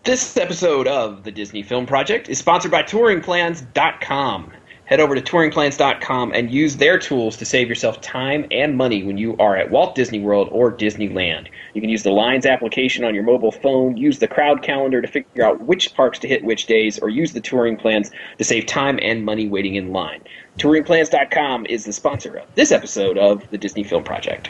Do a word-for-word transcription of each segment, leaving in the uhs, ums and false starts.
This episode of the Disney Film Project is sponsored by touring plans dot com. Head over to touring plans dot com and use their tools to save yourself time and money when you are at Walt Disney World or Disneyland. You can use the Lines application on your mobile phone, use the crowd calendar to figure out which parks to hit which days, or use the touring plans to save time and money waiting in line. touring plans dot com is the sponsor of this episode of the Disney Film Project.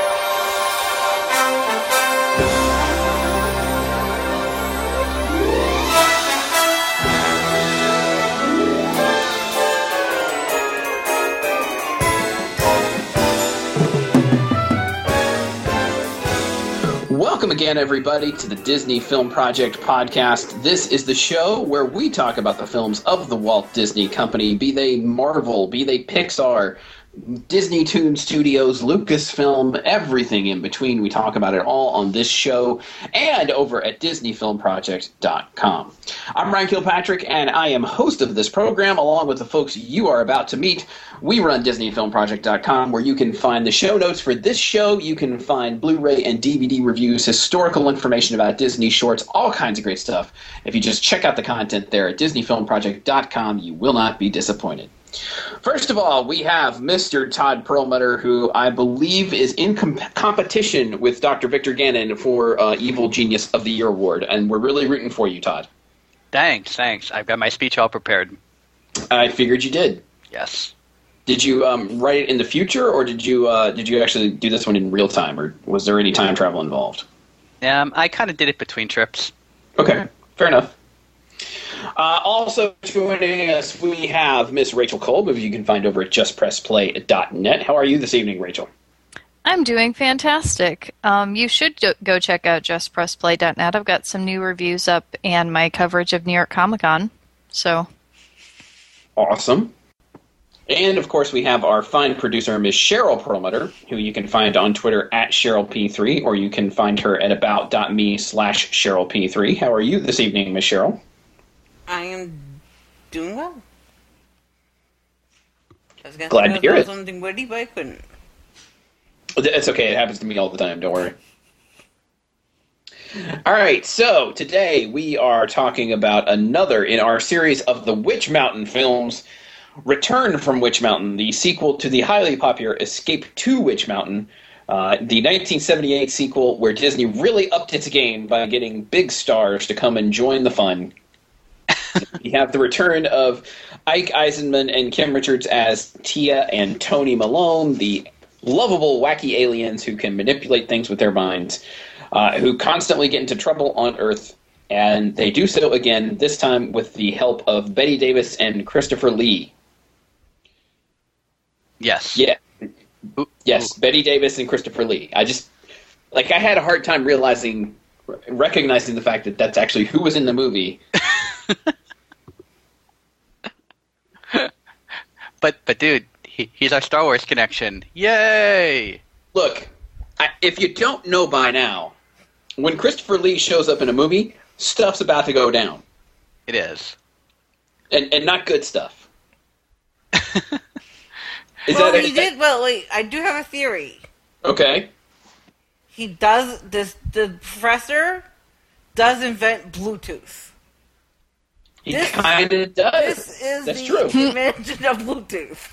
Welcome again, everybody, to the Disney Film Project podcast. This is the show where we talk about the films of the Walt Disney Company, be they Marvel, be they Pixar, Disney Toon Studios, Lucasfilm, everything in between. We talk about it all on this show and over at disney film project dot com. I'm Ryan Kilpatrick, and I am host of this program, along with the folks you are about to meet. We run disney film project dot com, where you can find the show notes for this show. You can find Blu-ray and D V D reviews, historical information about Disney shorts, all kinds of great stuff. If you just check out the content there at disney film project dot com, you will not be disappointed. First of all, we have Mister Todd Perlmutter, who I believe is in comp- competition with Doctor Victor Gannon for uh, Evil Genius of the Year award, and we're really rooting for you, Todd. Thanks, thanks. I've got my speech all prepared. I figured you did. Yes. Did you um, write it in the future, or did you uh, did you actually do this one in real time, or was there any time travel involved? Um, I kind of did it between trips. Okay, fair enough. Uh, also joining us, we have Miss Rachel Kolb, who you can find over at just press play dot net. How are you this evening, Rachel? I'm doing fantastic. Um, you should go check out just press play dot net. I've got some new reviews up and my coverage of New York Comic Con. So, awesome. And, of course, we have our fine producer, Miss Cheryl Perlmutter, who you can find on Twitter at Cheryl P three, or you can find her at about dot me slash Cheryl P three. How are you this evening, Miss Cheryl? I am doing well. I was Glad to hear it. Something witty, but I couldn't. It's okay. It happens to me all the time. Don't worry. All right. So today we are talking about another in our series of the Witch Mountain films, Return from Witch Mountain, the sequel to the highly popular Escape to Witch Mountain, uh, the nineteen seventy-eight sequel where Disney really upped its game by getting big stars to come and join the fun. We have the return of Ike Eisenman and Kim Richards as Tia and Tony Malone, the lovable, wacky aliens who can manipulate things with their minds, uh, who constantly get into trouble on Earth, and they do so again, this time with the help of Bette Davis and Christopher Lee. Yes. Yeah. Yes, Bette Davis and Christopher Lee. I just, like, I had a hard time realizing, recognizing the fact that that's actually who was in the movie. but but dude, he, he's our Star Wars connection. Yay! Look, I, if you don't know by now, when Christopher Lee shows up in a movie, stuff's about to go down. It is, and and not good stuff. Is well, that he did. Well, wait, I do have a theory. Okay. He does this. The professor does invent Bluetooth. He kind of does. This is That's the true. invention of Bluetooth.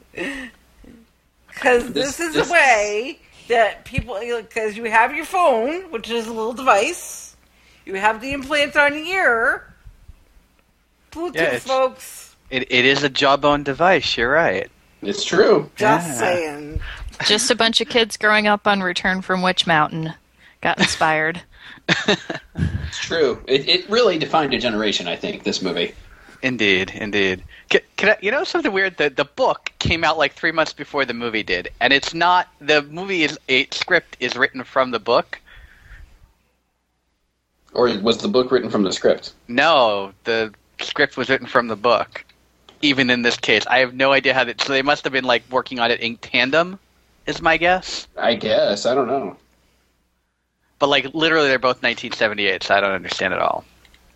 Because this, this is this, a way that people, because you have your phone, which is a little device, you have the implants on your ear. Bluetooth, yeah, folks. It it is a jawbone device. You're right. It's true. Just yeah. saying. Just a bunch of kids growing up on Return from Witch Mountain got inspired. It's true. It it really defined a generation, I think, this movie. Indeed, indeed. Can, can I, you know something weird? The the book came out like three months before the movie did, and it's not the movie is a script is written from the book. Or was the book written from the script? No, the script was written from the book. Even in this case, I have no idea how that. So they must have been like working on it in tandem, is my guess. I guess I don't know. But, like, literally they're both nineteen seventy-eight, so I don't understand at all.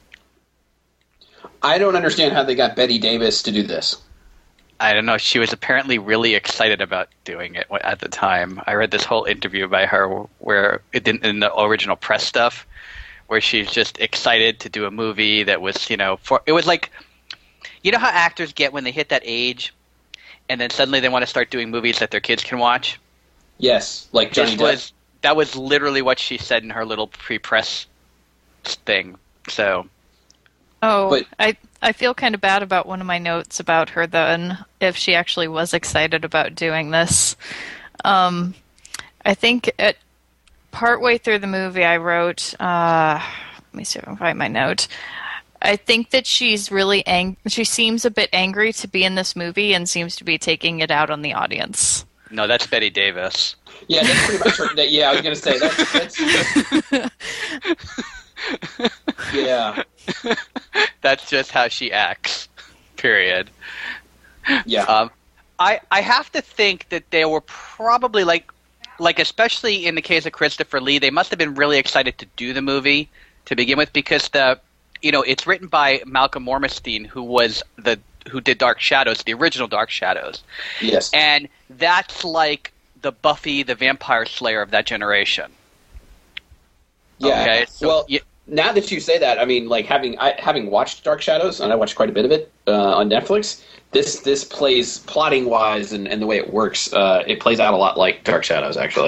I don't understand how they got Bette Davis to do this. I don't know. She was apparently really excited about doing it at the time. I read this whole interview by her where it didn't, in the original press stuff, where she's just excited to do a movie that was, you know, for it was like, you know how actors get when they hit that age, and then suddenly they want to start doing movies that their kids can watch. Yes, like Johnny This Depp. was that was literally what she said in her little pre-press thing. So, Oh, But- I I feel kind of bad about one of my notes about her then, if she actually was excited about doing this. Um, I think at partway through the movie, I wrote. Uh, let me see if I can find my note. I think that she's really ang- She seems a bit angry to be in this movie and seems to be taking it out on the audience. no, that's Betty Davis. Yeah, that's pretty much her. That, yeah, I was going to say that's. that's yeah, That's just how she acts. Period. yeah. Um, I I have to think that they were probably like, like especially in the case of Christopher Lee, they must have been really excited to do the movie to begin with because the, you know, it's written by Malcolm Mormestein, who was the who did Dark Shadows, the original Dark Shadows, yes. and that's like the Buffy the Vampire Slayer of that generation. Yeah. Okay, so well, y- now that you say that, I mean, like having I, having watched Dark Shadows, and I watched quite a bit of it uh, on Netflix. This this plays plotting wise and, and the way it works. Uh, it plays out a lot like Dark Shadows, actually,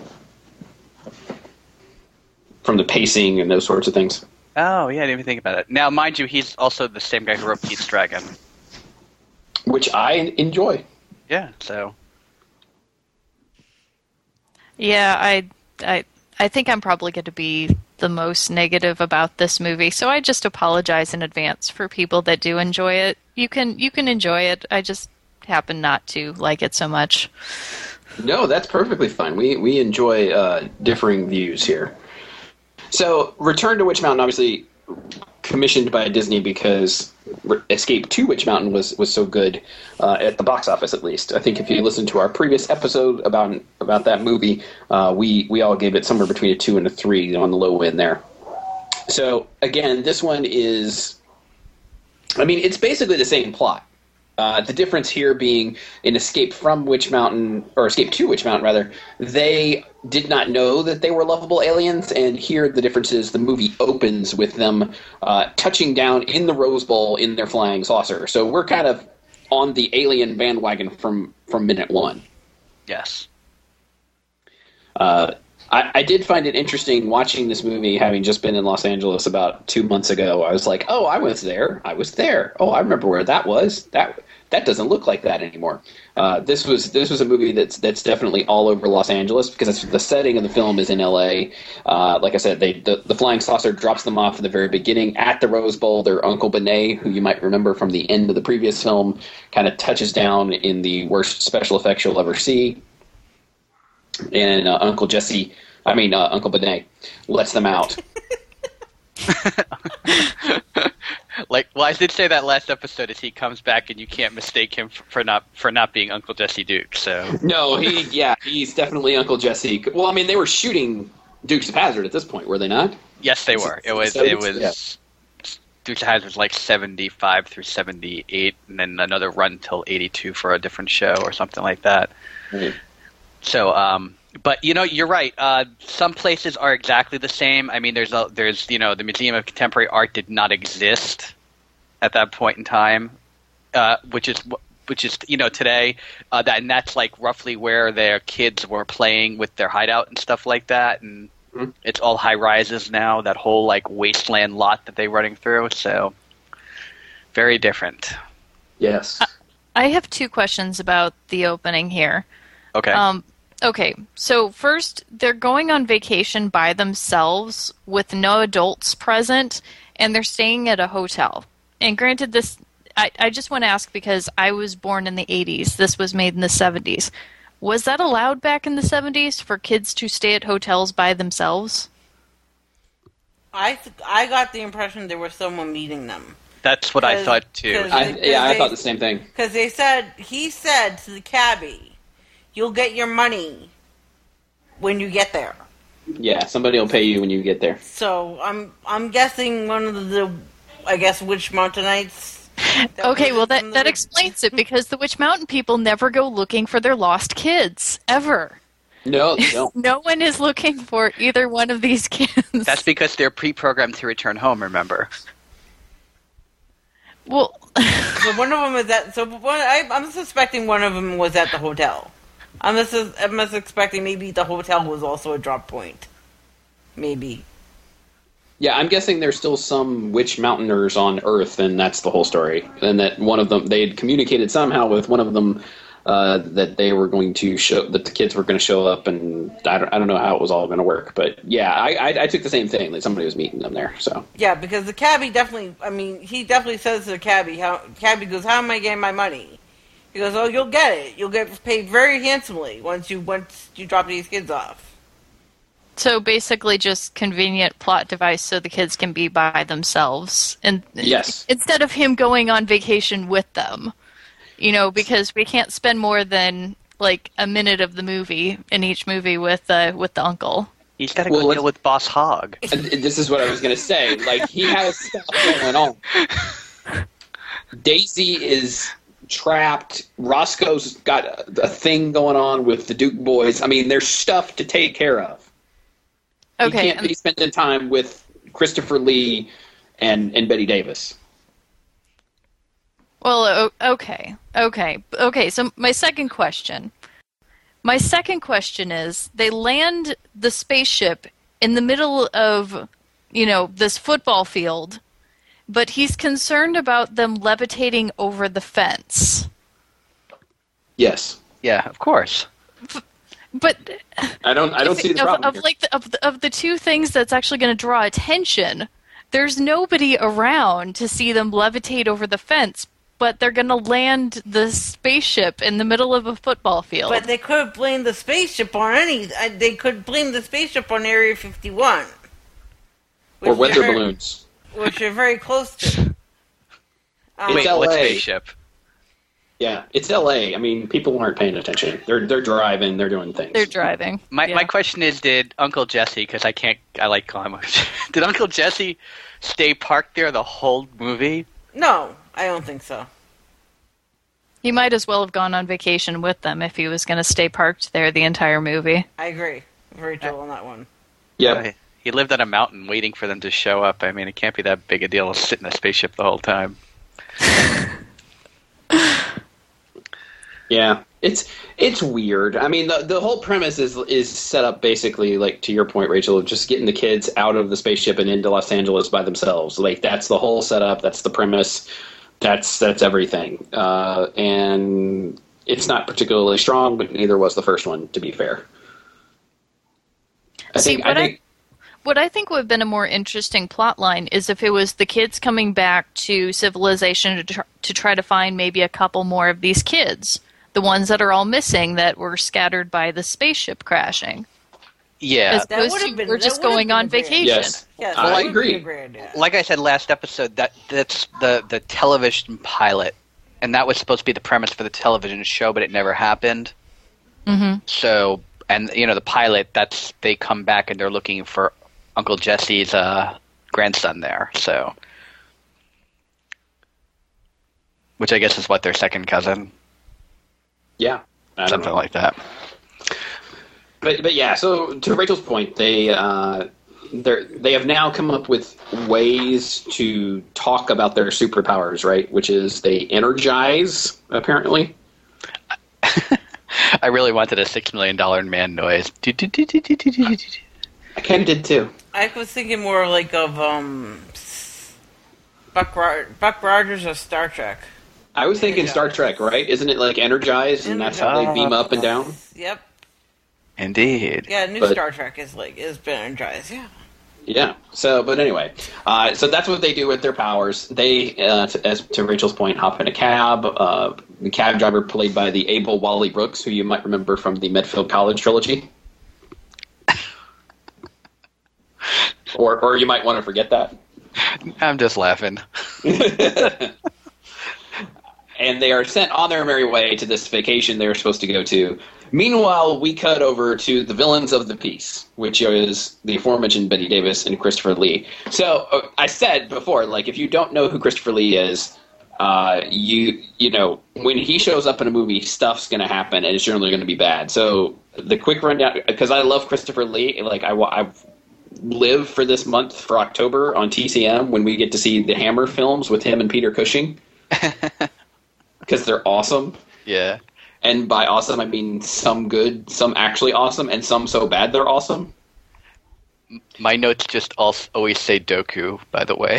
from the pacing and those sorts of things. Oh yeah, I didn't even think about it. Now, mind you, he's also the same guy who wrote Pete's Dragon. Which I enjoy. Yeah, so Yeah, I, I, I think I'm probably going to be the most negative about this movie, so I just apologize in advance for people that do enjoy it. You can, you can enjoy it. I just happen not to like it so much. No, that's perfectly fine. We we enjoy uh, differing views here. So, Return to Witch Mountain, obviously commissioned by Disney because Escape to Witch Mountain was, was so good uh, at the box office, at least. I think if you listen to our previous episode about about that movie, uh, we we all gave it somewhere between a two and a three on the low end there. So, again, this one is, I mean, it's basically the same plot. Uh, the difference here being in Escape from Witch Mountain, or Escape to Witch Mountain, rather, they did not know that they were lovable aliens, and here the difference is the movie opens with them uh, touching down in the Rose Bowl in their flying saucer. So we're kind of on the alien bandwagon from, from minute one. yes. Uh, I, I did find it interesting watching this movie, having just been in Los Angeles about two months ago. I was like, oh, I was there. I was there. Oh, I remember where that was. That that doesn't look like that anymore. Uh, this was this was a movie that's that's definitely all over Los Angeles because it's, the setting of the film is in L A. Uh, like I said, they the, the flying saucer drops them off in the very beginning at the Rose Bowl. Their Uncle Benet, who you might remember from the end of the previous film, kind of touches down in the worst special effects you'll ever see. And uh, Uncle Jesse, I mean uh, Uncle Benet, lets them out. Like, well, I did say that last episode is he comes back and you can't mistake him for, for not for not being Uncle Jesse Duke. So No, he yeah, he's definitely Uncle Jesse. Well, I mean, they were shooting Dukes of Hazzard at this point, were they not? yes, they were. It was it was Dukes of Hazzard was like seventy-five through seventy-eight, and then another run till eighty-two for a different show or something like that. Right. So, um, but you know, you're right. Uh, some places are exactly the same. I mean, there's a, there's you know, the Museum of Contemporary Art did not exist at that point in time, uh, which is which is you know today uh, that and that's like roughly where their kids were playing with their hideout and stuff like that, and mm-hmm. It's all high rises now. That whole like wasteland lot that they're running through. So very different. Yes. I have two questions about the opening here. Okay. Um, okay, so first, they're going on vacation by themselves with no adults present, and they're staying at a hotel. And granted, this, I, I just want to ask because I was born in the eighties. This was made in the seventies. Was that allowed back in the seventies for kids to stay at hotels by themselves? I th- I got the impression there was someone meeting them. That's what I thought too. I, yeah, I thought the same thing. Because they said, he said to the cabbie, you'll get your money when you get there. Yeah, somebody will pay you when you get there. So I'm I'm guessing one of the, I guess, Witch Mountainites. Okay, well that, that explains it because the Witch Mountain people never go looking for their lost kids ever. No, they don't. No one is looking for either one of these kids. That's because they're pre-programmed to return home, remember? Well, So one of them is at. So one, I, I'm suspecting one of them was at the hotel. I'm just, I'm just expecting maybe the hotel was also a drop point. Maybe. Yeah, I'm guessing there's still some witch mountainers on Earth, and that's the whole story. And that one of them, they had communicated somehow with one of them uh, that they were going to show, that the kids were going to show up, and I don't, I don't know how it was all going to work. But yeah, I, I, I took the same thing, that somebody was meeting them there. So Yeah, because the cabbie definitely, I mean, he definitely says to the cabbie, how, cabbie goes, how am I getting my money? He goes, oh, you'll get it. You'll get paid very handsomely once you once you drop these kids off. so basically just convenient plot device so the kids can be by themselves. And yes, instead of him going on vacation with them. You know, because we can't spend more than like a minute of the movie in each movie with uh, with the uncle. He's got to Well, go let's- deal with Boss Hogg. and this is what I was going to say. Like, he has stuff going on. Daisy is trapped. Roscoe's got a, a thing going on with the Duke boys. I mean, there's stuff to take care of. Okay, He can't and- be spending time with Christopher Lee and, and Betty Davis. Well, o- okay, okay, okay. So my second question, my second question is: they land the spaceship in the middle of, you know, this football field, but he's concerned about them levitating over the fence. Yes. Yeah, of course. But I don't I don't see the of, problem of here. like the, of the, of the two things that's actually going to draw attention. There's nobody around to see them levitate over the fence, but they're going to land the spaceship in the middle of a football field. But they could blame the spaceship on any. uh, They could blame the spaceship on Area fifty-one. Or which weather they're very- balloons. Which are very close to. Um, Wait, L A. what spaceship? Yeah, it's L A. I mean, people aren't paying attention. They're they're driving, they're doing things. They're driving. My Yeah. my question is, did Uncle Jesse, because I can't, I like calling him, did Uncle Jesse stay parked there the whole movie? No, I don't think so. He might as well have gone on vacation with them if he was going to stay parked there the entire movie. I agree. Very Joel on that one. Yeah. He lived on a mountain waiting for them to show up. I mean, it can't be that big a deal to sit in a spaceship the whole time. Yeah, it's it's weird. I mean, the the whole premise is is set up basically, like, to your point, Rachel, of just getting the kids out of the spaceship and into Los Angeles by themselves. Like, that's the whole setup. That's the premise. That's that's everything. Uh, and it's not particularly strong, but neither was the first one, to be fair. I See, think, what I I- think What I think would have been a more interesting plot line is if it was the kids coming back to civilization to, tr- to try to find maybe a couple more of these kids. The ones that are all missing that were scattered by the spaceship crashing. Yeah. As That opposed would've to been- we're that just would've going been on a great idea. vacation. yes. Yes, I that would be agree. a great idea. Like I said last episode, that that's the, the television pilot, and that was supposed to be the premise for the television show, but it never happened. Mm-hmm. So, and you know, the pilot, that's they come back and they're looking for Uncle Jesse's uh, grandson there. So, which I guess is what, their second cousin, Yeah. I don't something know. like that. But but yeah, so to Rachel's point, they uh, they they have now come up with ways to talk about their superpowers, right? Which is they energize, apparently. I really wanted a six million dollar man noise. I kind of did too. I was thinking more like of um, Buck Ro- Buck Rogers of Star Trek. I was thinking Star Trek, right? Isn't it like energize, and that's how they beam up and down? Yep. Indeed. Yeah, new But- Star Trek is like is been energized. Yeah. Yeah. So, but anyway, uh, so that's what they do with their powers. They, uh, to, as to Rachel's point, hop in a cab. Uh, the cab driver played by the able Wally Brooks, who you might remember from the Medfield College trilogy. Or, or you might want to forget that. I'm just laughing. And they are sent on their merry way to this vacation they were supposed to go to. Meanwhile, we cut over to the villains of the piece, which is the aforementioned Betty Davis and Christopher Lee. So uh, I said before, like, if you don't know who Christopher Lee is, uh, you you know, when he shows up in a movie, stuff's going to happen, and it's generally going to be bad. So the quick rundown, because I love Christopher Lee, like I, I live for this month for October on T C M when we get to see the Hammer films with him and Peter Cushing, because they're awesome. Yeah. And by awesome, I mean some good, some actually awesome, and some so bad they're awesome. My notes just also always say Dooku, by the way.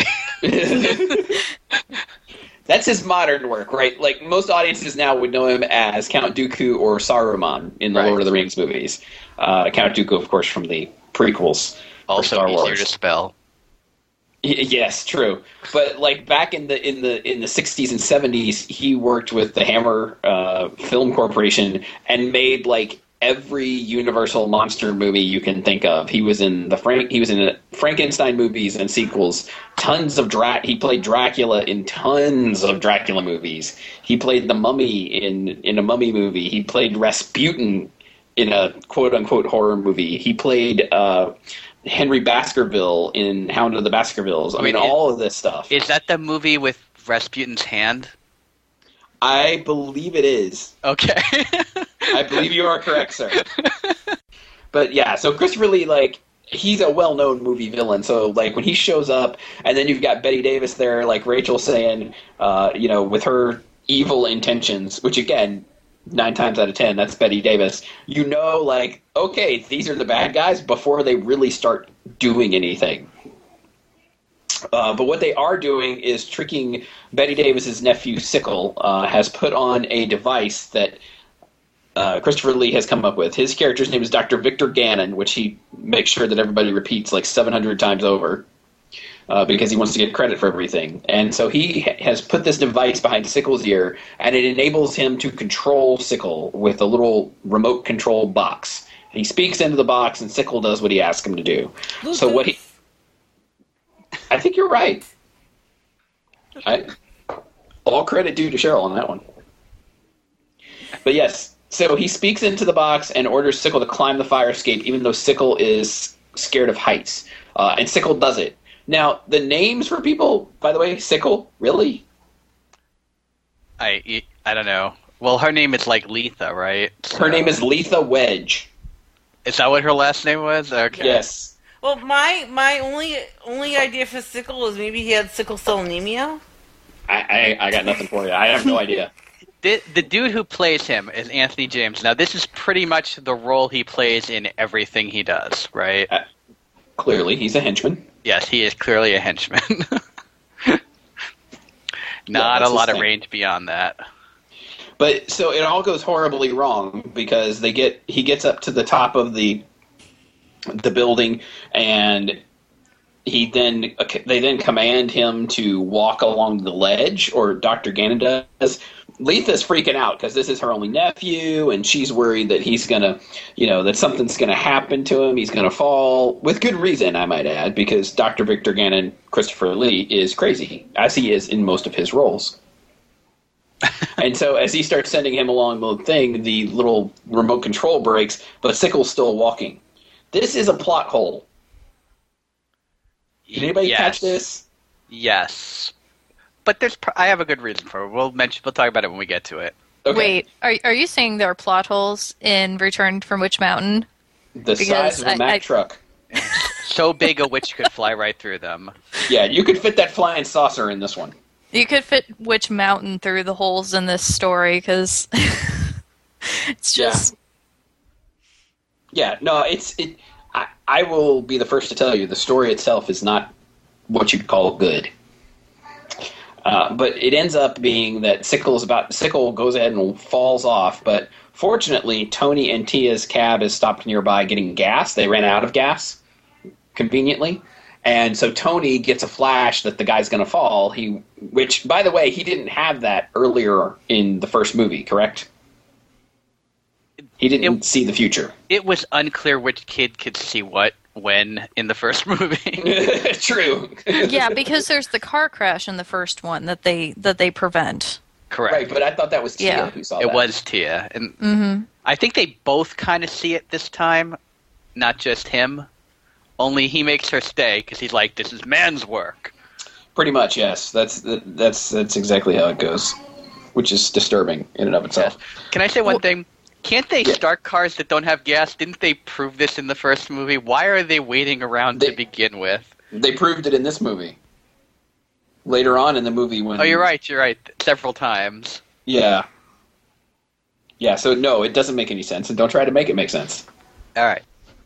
That's his modern work, right? Like, most audiences now would know him as Count Dooku or Saruman in the Right. Lord of the Rings movies. Uh, Count Dooku, of course, from the prequels. for Also Star easier Wars. to spell. Y- Yes, true. But like back in the in the in the sixties and seventies, he worked with the Hammer uh, Film Corporation and made like every Universal monster movie you can think of. He was in the Frank. He was in the Frankenstein movies and sequels. Tons of Dra- He played Dracula in tons of Dracula movies. He played the Mummy in in a Mummy movie. He played Rasputin in a quote unquote horror movie. He played uh, Henry Baskerville in Hound of the Baskervilles. I Wait, mean, is- all of this stuff. Is that the movie with Rasputin's hand? I believe it is. Okay. I believe you are correct, sir. But yeah, so Christopher Lee, like, he's a well-known movie villain. So, like, when he shows up, and then you've got Betty Davis there, like Rachel saying, uh, you know, with her evil intentions, which, again, nine times out of ten, that's Betty Davis. You know, like, okay, these are the bad guys before they really start doing anything. Uh, but what they are doing is tricking Betty Davis's nephew, Sickle, uh, has put on a device that uh, Christopher Lee has come up with. His character's name is Doctor Victor Gannon, which he makes sure that everybody repeats like seven hundred times over uh, because he wants to get credit for everything. And so he ha- has put this device behind Sickle's ear, and it enables him to control Sickle with a little remote control box. He speaks into the box, and Sickle does what he asks him to do. So what he... I think you're right. I, all credit due to Cheryl on that one. But yes, so he speaks into the box and orders Sickle to climb the fire escape, even though Sickle is scared of heights. Uh, and Sickle does it. Now, the names for people, by the way, Sickle, really? I, I don't know. Well, her name is like Letha, right? Her So- name is Letha Wedge. Is that what her last name was? Okay. Yes. Well, my my only only idea for Sickle is maybe he had sickle cell anemia. I, I, I got nothing for you. I have no idea. The, the dude who plays him is Anthony James. Now, this is pretty much the role he plays in everything he does, right? Uh, Clearly, he's a henchman. Yes, he is clearly a henchman. Yeah, Not that's a lot his of thing. range beyond that. But so it all goes horribly wrong because they get he gets up to the top of the the building, and he then they then command him to walk along the ledge, or Doctor Gannon does. Letha's freaking out because this is her only nephew, and she's worried that he's gonna, you know, that something's gonna happen to him. He's gonna fall, with good reason, I might add, because Doctor Victor Gannon, Christopher Lee, is crazy, as he is in most of his roles. And so as he starts sending him along the thing, the little remote control breaks, but Sickle's still walking. This is a plot hole. Did anybody yes. catch this? Yes. But there's, pr- I have a good reason for it. We'll mention, we'll talk about it when we get to it. Okay. Wait, are are you saying there are plot holes in Return from Witch Mountain? The because size of a I- Mack I- truck. So big a witch could fly right through them. Yeah, you could fit that flying saucer in this one. You could fit Witch Mountain through the holes in this story because it's just Yeah, no, it's it. I, I will be the first to tell you the story itself is not what you'd call good. Uh, but it ends up being that Sickle is about Sickle goes ahead and falls off. But fortunately, Tony and Tia's cab is stopped nearby getting gas. They ran out of gas, conveniently, and so Tony gets a flash that the guy's going to fall. He, which by the way, he didn't have that earlier in the first movie, correct? He didn't It- see the future. It was unclear which kid could see what when in the first movie. True. yeah, because there's the car crash in the first one that they that they prevent. Correct. Right, but I thought that was Tia Yeah. who saw It that. was Tia. And Mm-hmm. I think they both kind of see it this time, not just him. Only he makes her stay because he's like, this is man's work. Pretty much, yes. That's that's that's exactly how it goes, which is disturbing in and of itself. Can I say one well, thing? Can't they yeah. start cars that don't have gas? Didn't they prove this in the first movie? Why are they waiting around they, to begin with? They proved it in this movie. Later on in the movie when... Oh, you're right, you're right. Several times. Yeah. Yeah, so no, it doesn't make any sense, and don't try to make it make sense. All right.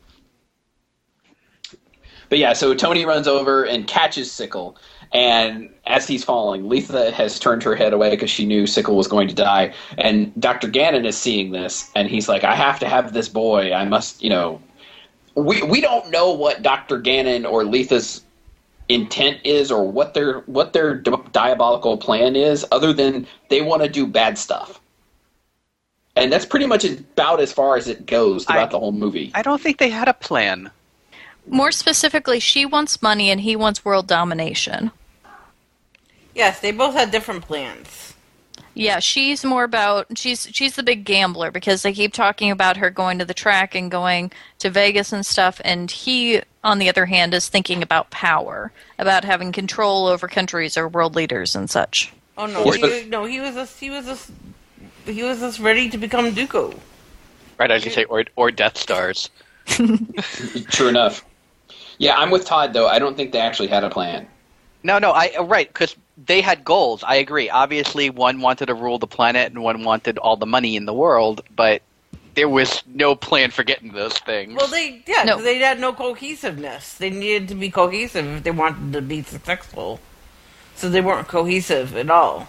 But yeah, so Tony runs over and catches Sickle, and as he's falling, Letha has turned her head away because she knew Sickle was going to die, and Doctor Gannon is seeing this, and he's like, I have to have this boy, I must, you know... We we don't know what Doctor Gannon or Letha's intent is or what their what their diabolical plan is, other than they want to do bad stuff. And that's pretty much about as far as it goes throughout I, the whole movie. I don't think they had a plan. More specifically, she wants money and he wants world domination. Yes, they both had different plans. Yeah, she's more about she's she's the big gambler because they keep talking about her going to the track and going to Vegas and stuff, and he, on the other hand, is thinking about power, about having control over countries or world leaders and such. Oh no, he, no, he was just, he was just, he was just ready to become Dooku. Right, I was gonna say or or Death Stars. True enough. Yeah, I'm with Todd though. I don't think they actually had a plan. No, no, I right because they had goals. I agree. Obviously, one wanted to rule the planet and one wanted all the money in the world, but there was no plan for getting those things. Well, they yeah, no. they had no cohesiveness. They needed to be cohesive if they wanted to be successful. So they weren't cohesive at all.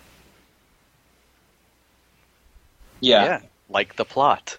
Yeah, yeah like the plot.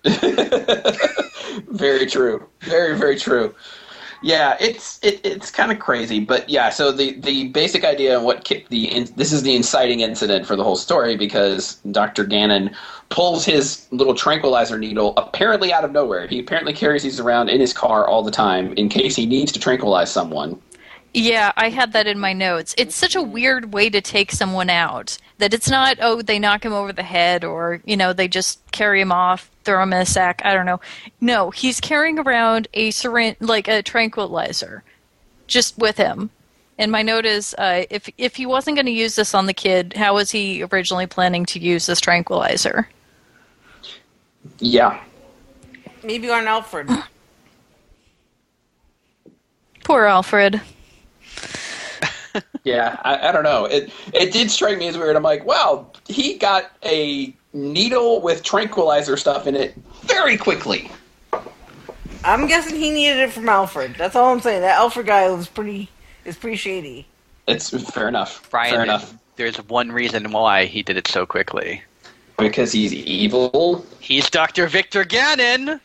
Very true. Very, very true. Yeah, it's it, it's kind of crazy, but yeah. So the, the basic idea and what kicked the in, this is the inciting incident for the whole story because Doctor Gannon pulls his little tranquilizer needle apparently out of nowhere. He apparently carries these around in his car all the time in case he needs to tranquilize someone. Yeah, I had that in my notes. It's such a weird way to take someone out that it's not, oh, they knock him over the head or, you know, they just carry him off, throw him in a sack. I don't know. No, he's carrying around a syringe, like a tranquilizer, just with him. And my note is, uh, if if he wasn't going to use this on the kid, how was he originally planning to use this tranquilizer? Yeah. Maybe on Alfred. Poor Alfred. Yeah, I, I don't know. It it did strike me as weird. I'm like, wow, he got a needle with tranquilizer stuff in it very quickly. I'm guessing he needed it from Alfred. That's all I'm saying. That Alfred guy was pretty is pretty shady. It's fair enough. Brian, fair there's, enough. There's one reason why he did it so quickly. Because he's evil. He's Doctor Victor Gannon.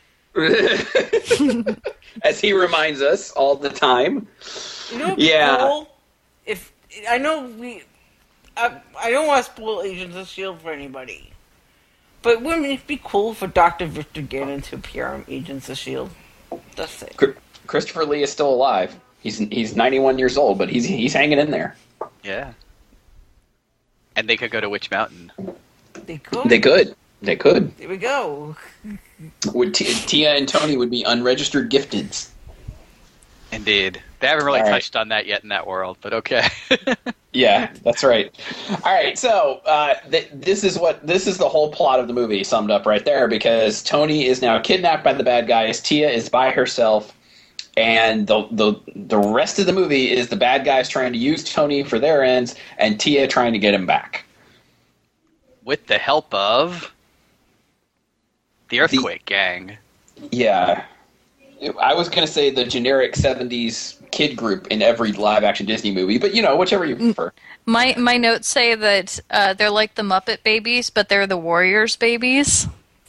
As he reminds us all the time. You know what'd be yeah. cool? If I know we, I, I don't want to spoil Agents of S H I E L D for anybody, but wouldn't it be cool for Doctor Victor Gannon to appear on Agents of S H I E L D? That's it. Christopher Lee is still alive. He's he's ninety-one years old, but he's he's hanging in there. Yeah. And they could go to Witch Mountain. They could. They could. They could. There we go. Would T- Tia and Tony would be unregistered gifteds. Indeed. They haven't really All right. touched on that yet in that world, but okay. Yeah, that's right. All right, so uh, th- this is what this is the whole plot of the movie summed up right there, because Tony is now kidnapped by the bad guys. Tia is by herself, and the the the rest of the movie is the bad guys trying to use Tony for their ends, and Tia trying to get him back with the help of the Earthquake the, Gang. Yeah. I was going to say the generic seventies kid group in every live-action Disney movie, but, you know, whichever you prefer. My my notes say that uh, they're like the Muppet Babies, but they're the Warriors Babies.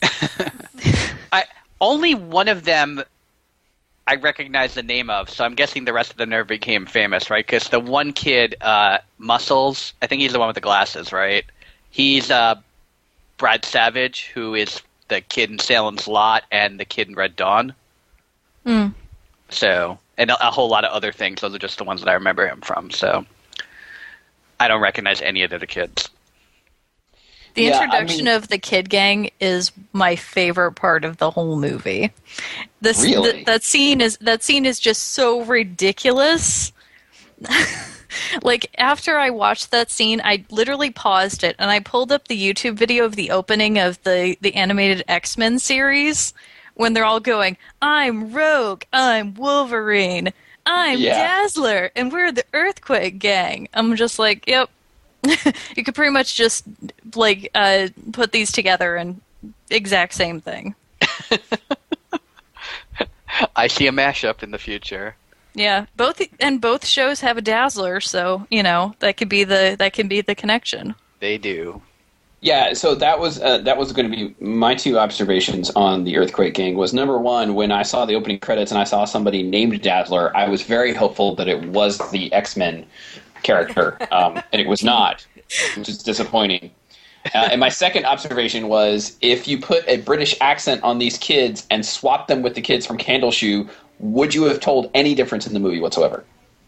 I only one of them I recognize the name of, so I'm guessing the rest of them never became famous, right? Because the one kid, uh, Muscles, I think he's the one with the glasses, right? He's uh, Brad Savage, who is the kid in Salem's Lot and the kid in Red Dawn. Mm. So, and a, a whole lot of other things. Those are just the ones that I remember him from. So, I don't recognize any of the other kids. The yeah, introduction I mean, of the Kid Gang is my favorite part of the whole movie. This really? th- that scene is that scene is just so ridiculous. Like, after I watched that scene, I literally paused it, and I pulled up the YouTube video of the opening of the, the animated X-Men series, when they're all going, I'm Rogue, I'm Wolverine, I'm Yeah. Dazzler, and we're the Earthquake Gang. I'm just like, yep. You could pretty much just, like, uh, put these together and exact same thing. I see a mashup in the future. Yeah, both and both shows have a Dazzler, so you know that could be the that can be the connection. They do. Yeah, so that was uh, that was going to be my two observations on the Earthquake Gang. Was number one, when I saw the opening credits and I saw somebody named Dazzler, I was very hopeful that it was the X-Men character, um, and it was not, which is disappointing. Uh, and my second observation was, if you put a British accent on these kids and swap them with the kids from Candleshoe, would you have told any difference in the movie whatsoever?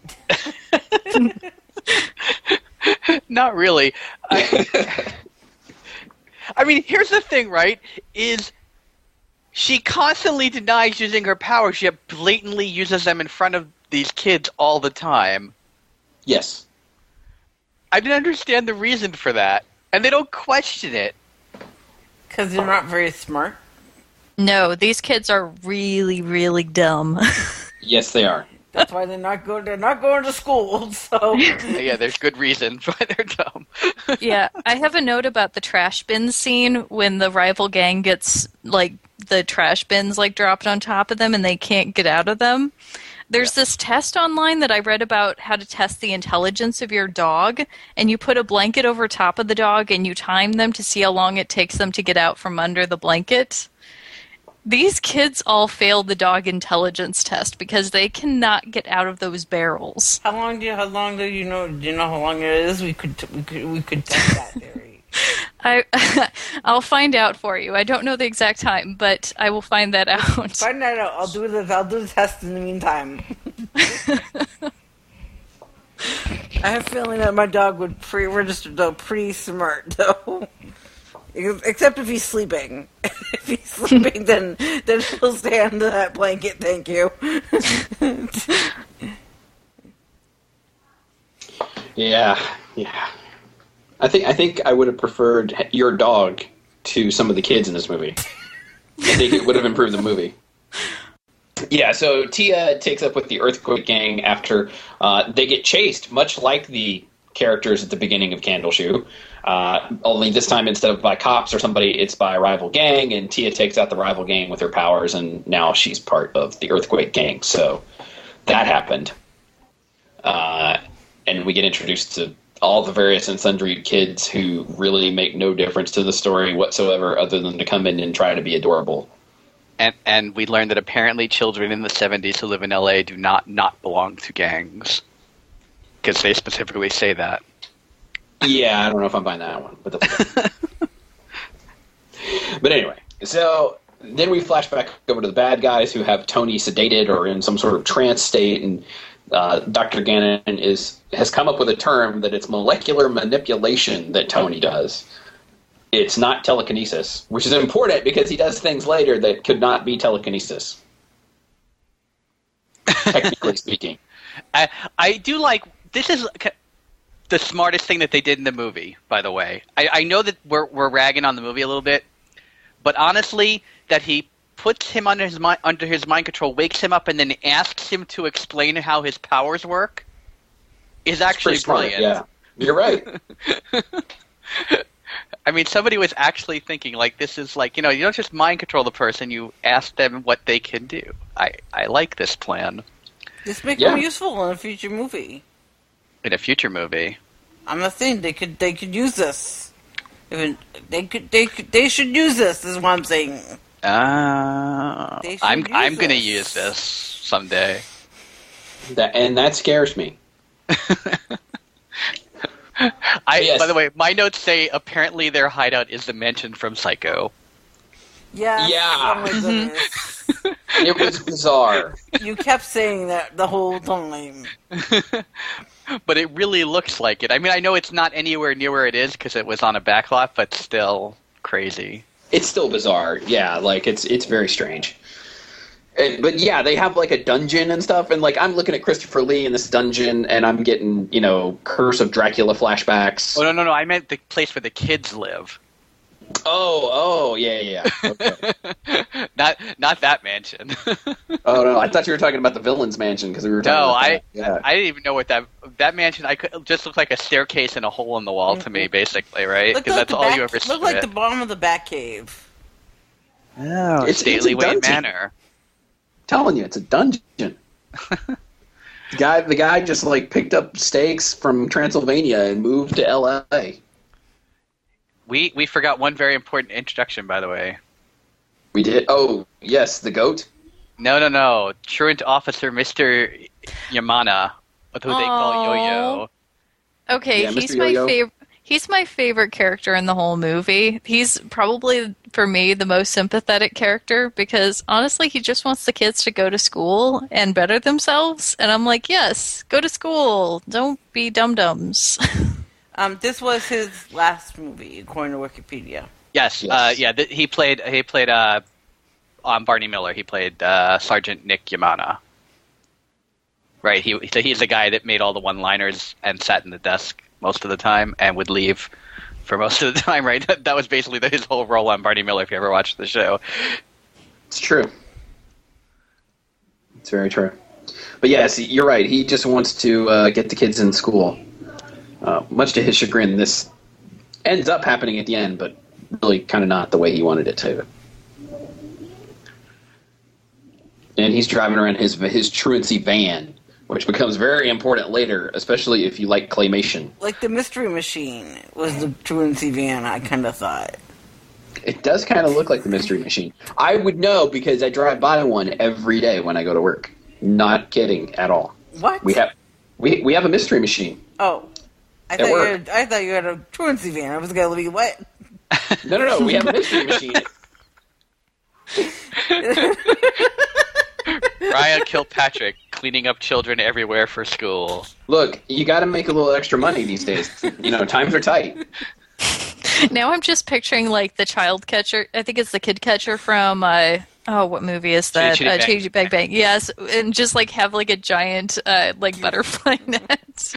Not really. I, I mean, here's the thing, right? Is she constantly denies using her powers, yet blatantly uses them in front of these kids all the time. Yes. I didn't understand the reason for that. And they don't question it. Because they're not very smart. No, these kids are really, really dumb. Yes, they are. That's why they're not going. They're not going to school. So Yeah, there's good reason why they're dumb. Yeah, I have a note about the trash bin scene when the rival gang gets, like, the trash bins, like, dropped on top of them and they can't get out of them. There's this test online that I read about how to test the intelligence of your dog, and you put a blanket over top of the dog and you time them to see how long it takes them to get out from under the blanket. These kids all failed the dog intelligence test because they cannot get out of those barrels. how long do you? How long do you know? Do you know how long it is? We could. We could. We could test that theory. I, I'll find out for you. I don't know the exact time, but I will find that out. Find that out. I'll do the. I'll do the test in the meantime. I have a feeling that my dog would pre-register though pretty smart though. Except if he's sleeping. If he's sleeping, then then he'll stay under that blanket. Thank you. Yeah, yeah. I think I think I would have preferred your dog to some of the kids in this movie. I think it would have improved the movie. Yeah, so Tia takes up with the Earthquake Gang after uh, they get chased, much like the characters at the beginning of Candleshoe. Uh, only this time, instead of by cops or somebody, it's by a rival gang, and Tia takes out the rival gang with her powers, and now she's part of the Earthquake Gang. So that happened. Uh, and we get introduced to all the various and sundry kids who really make no difference to the story whatsoever other than to come in and try to be adorable. And and we learned that apparently children in the seventies who live in L A do not not belong to gangs. Because they specifically say that. Yeah, I don't know if I'm buying that one, but that's okay. But anyway, so then we flash back over to the bad guys who have Tony sedated or in some sort of trance state, and uh, Doctor Gannon is has come up with a term that it's molecular manipulation that Tony does. It's not telekinesis, which is important because he does things later that could not be telekinesis, technically speaking. I I do like this is the smartest thing that they did in the movie. By the way, I, I know that we're we're ragging on the movie a little bit, but honestly, that he puts him under his mind under his mind control, wakes him up, and then asks him to explain how his powers work is actually brilliant. Yeah, you're right. I mean, somebody was actually thinking, like, this is like, you know, you don't just mind control the person, you ask them what they can do. I, I like this plan. Just make Yeah. them useful in a future movie. In a future movie. I'm not saying they could they could use this. If it, they could they could, they should use this. Is what I'm saying. Uh, They should I'm use I'm going to this. use this someday. That, and that scares me. I, Yes. By the way, my notes say apparently their hideout is the mansion from Psycho. Yeah. Yeah. Oh my goodness. It was bizarre. You kept saying that the whole time. But it really looks like it. I mean, I know it's not anywhere near where it is because it was on a backlot, but still crazy. It's still bizarre. Yeah, like it's it's very strange. And, but yeah, they have like a dungeon and stuff, and like I'm looking at Christopher Lee in this dungeon, and I'm getting, you know, Curse of Dracula flashbacks. Oh no, no, no! I meant the place where the kids live. Oh, oh, yeah, yeah. Okay. not, not that mansion. Oh no, I thought you were talking about the villain's mansion because we were talking No, about I, that. Yeah. I didn't even know what that that mansion. I could just looked like a staircase and a hole in the wall to me, basically, right? Looked Because like that's the all back, you ever see. looked like the bottom of the Batcave. Oh, It's- Stately it's a Way dungeon. Manor. Telling you, it's a dungeon. the guy, the guy just like picked up stakes from Transylvania and moved to L A. We we forgot one very important introduction, by the way. We did. Oh, yes, the goat. No, no, no. Truant Officer Mister Yamana, with who they call Yo-Yo. Okay, Yeah, he's Mister my Yo-Yo. favorite. He's my favorite character in the whole movie. He's probably, for me, the most sympathetic character because, honestly, he just wants the kids to go to school and better themselves. And I'm like, yes, go to school. Don't be dum-dums. Um, this was his last movie, according to Wikipedia. Yes, Yes. Uh, yeah. Th- he played. He played uh, on Barney Miller. He played uh, Sergeant Nick Yamana. Right. He so he's the guy that made all the one-liners and sat in the desk most of the time and would leave for most of the time. Right. That, that was basically the, his whole role on Barney Miller. If you ever watched the show. It's true. It's very true. But yes, you're right. He just wants to uh, get the kids in school. Uh, much to his chagrin, this ends up happening at the end, but really kind of not the way he wanted it to. And he's driving around his his truancy van, which becomes very important later, especially if you like claymation. Like the Mystery Machine was the truancy van, I kind of thought. It does kind of look like the Mystery Machine. I would know because I drive by one every day when I go to work. Not kidding at all. What? We have we we have a Mystery Machine. Oh. I At thought, you work. had, I thought you had a truancy van. I was going to be what? No, no, no. We have a Mystery Machine. Ryan Kilpatrick cleaning up children everywhere for school. Look, you got to make a little extra money these days. You know, times are tight. Now I'm just picturing, like, the child catcher. I think it's the kid catcher from, uh, oh, what movie is that? Chitty Chitty Uh, Bang. Chitty Bang Bang. Yes, and just, like, have, like, a giant, uh, like, butterfly net.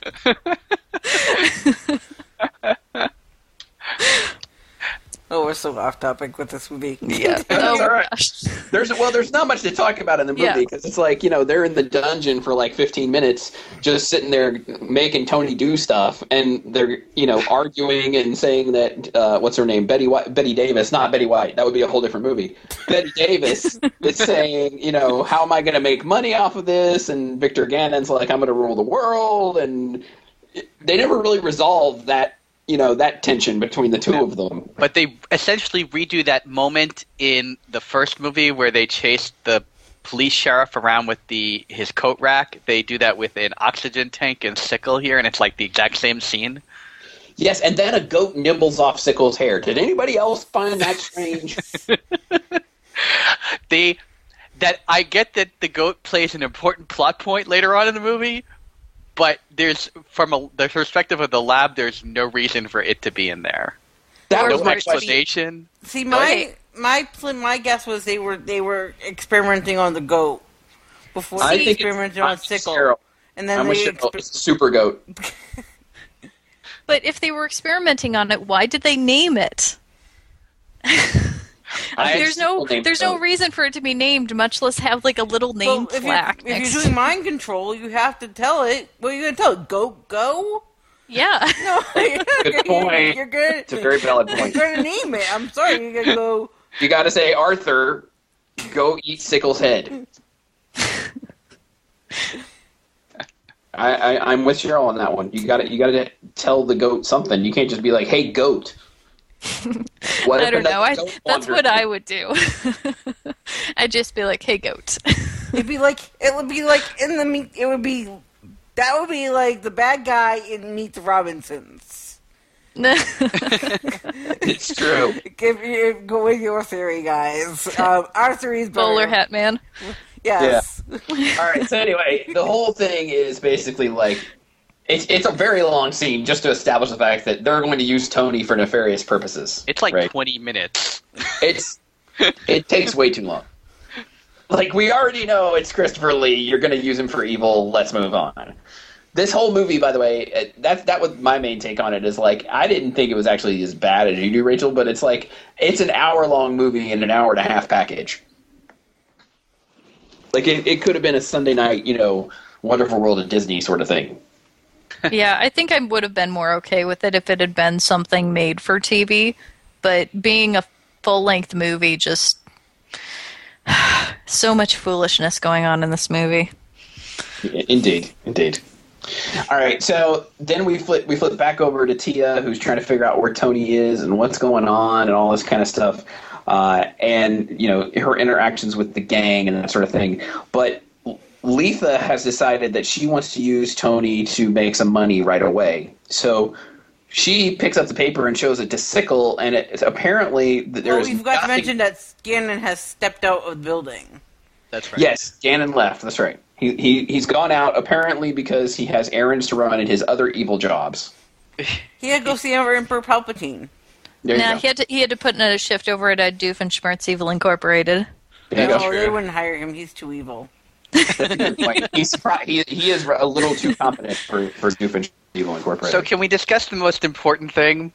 Oh, we're so off topic with this movie. Yeah. That's Oh, all right. gosh. There's well, there's not much to talk about in the movie Yeah. because it's like, you know, they're in the dungeon for like fifteen minutes, just sitting there making Tony do stuff, and they're, you know, arguing and saying that uh, what's her name, Betty White, Betty Davis, not Betty White. That would be a whole different movie. Betty Davis is saying, you know, how am I going to make money off of this? And Victor Gannon's like, I'm going to rule the world, and they never really resolve that. You know, that tension between the two of them. But they essentially redo that moment in the first movie where they chased the police sheriff around with the his coat rack. They do that with an oxygen tank and Sickle here, and it's like the exact same scene. Yes, and then a goat nibbles off Sickle's hair. Did anybody else find that strange? They that I get that the goat plays an important plot point later on in the movie, but there's from a, the perspective of the lab, there's no reason for it to be in there. That Or was No my where- question. explanation. See, my Okay. my pl- my guess was they were they were experimenting on the goat before I they think it's- experimented on I'm Sickle, Cheryl. and then I'm with they Cheryl. exper- It's a super goat. But if they were experimenting on it, why did they name it? I there's no still named there's no goat. reason for it to be named, much less have like a little name Well, if, you're, plaque if next. you're doing mind control, you have to tell it. What are you going to tell it? Go, go? Yeah. No, Good point. You're good. It's a very valid You're point. going to name it. I'm sorry. You're going to go. You got to say, Arthur, go eat Sickle's head. I, I, I'm with Cheryl on that one. You got to you got to tell the goat something. You can't just be like, "Hey, goat." What I if don't know. another I, goat that's wandered what in? I would do. I'd just be like, "Hey, goat." It'd be like it would be like in the meet. It would be that would be like the bad guy in Meet the Robinsons. It's true. If you go with your theory, guys, um, our theory is better. Bowler hat man. Yes. All right. So anyway, the whole thing is basically like it's it's a very long scene just to establish the fact that they're going to use Tony for nefarious purposes. It's like right? twenty minutes. It's it takes way too long. Like, we already know it's Christopher Lee. You're going to use him for evil. Let's move on. This whole movie, by the way, that's that was my main take on it. Is like, I didn't think it was actually as bad as you do, Rachel. But it's like it's an hour long movie in an hour and a half package. Like it, it could have been a Sunday night, you know, Wonderful World of Disney sort of thing. Yeah, I think I would have been more okay with it if it had been something made for T V. But being a full length movie, just so much foolishness going on in this movie. Indeed, indeed. All right, so then we flip we flip back over to Tia, who's trying to figure out where Tony is and what's going on and all this kind of stuff, uh, and you know her interactions with the gang and that sort of thing. But Letha has decided that she wants to use Tony to make some money right away. So she picks up the paper and shows it to Sickle, and it, apparently there's. Well, we've got to mention that Gannon has stepped out of the building. That's right. Yes, Gannon left. That's right. He, he, he's gone out, apparently because he has errands to run in his other evil jobs. He had to go see Emperor Palpatine. There you Nah, go. he had to he had to put in a shift over at Ed Doofenshmirtz Evil Incorporated. There you go. No, they wouldn't hire him. He's too evil. That's a good point. He's, pro- he, he is a little too competent for, for Doofenshmirtz Evil Incorporated. So can we discuss the most important thing?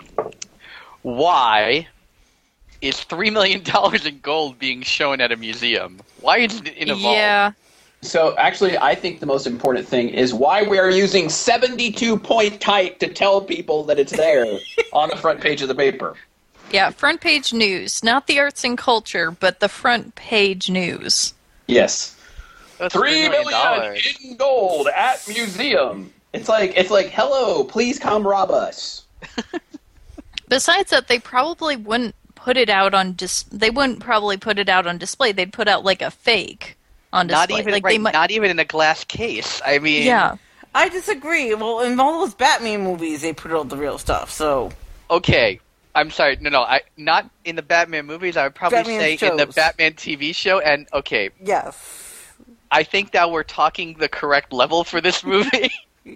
Why is three million dollars in gold being shown at a museum? Why is it in a vault? Yeah. So, actually, I think the most important thing is why we are using seventy-two point type to tell people that it's there on the front page of the paper. Yeah, front page news. Not the arts and culture, but the front page news. Yes. That's Three million in gold at museum. It's like, it's like, hello, please come rob us. Besides that, they probably wouldn't put it out on dis- they wouldn't probably put it out on display. They'd put out like a fake on display. Not even like right, they might- not even in a glass case. I mean, Yeah. I disagree. Well, in all those Batman movies, they put out the real stuff, so... Okay, I'm sorry. No, no, I not in the Batman movies. I would probably Batman say in the shows. Batman Batman T V show. And okay, Yes. I think that we're talking the correct level for this movie.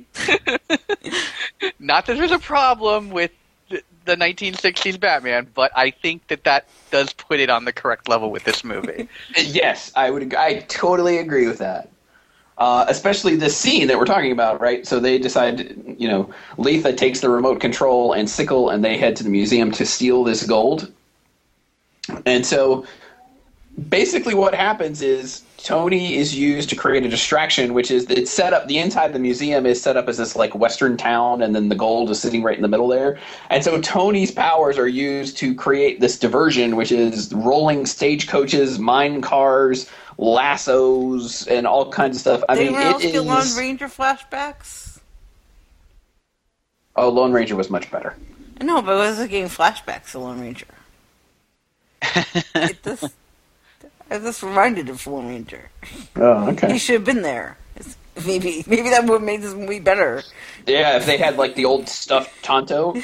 Not that there's a problem with the, the nineteen sixties Batman, but I think that that does put it on the correct level with this movie. Yes, I would. I totally agree with that. Uh, especially this scene that we're talking about, right? So they decide, you know, Letha takes the remote control and Sickle, and they head to the museum to steal this gold. And so, basically, what happens is Tony is used to create a distraction, which is it's set up. The inside of the museum is set up as this like Western town, and then the gold is sitting right in the middle there. And so Tony's powers are used to create this diversion, which is rolling stagecoaches, mine cars, lassos, and all kinds of stuff. I Did mean, anyone else it get Lone is. Ranger flashbacks? Oh, Lone Ranger was much better. No, but I was getting flashbacks to Lone Ranger. it just, I just reminded of Lone Ranger. Oh, He okay. should have been there. It's, maybe maybe that would have made this movie better. Yeah, if they had like the old stuffed Tonto,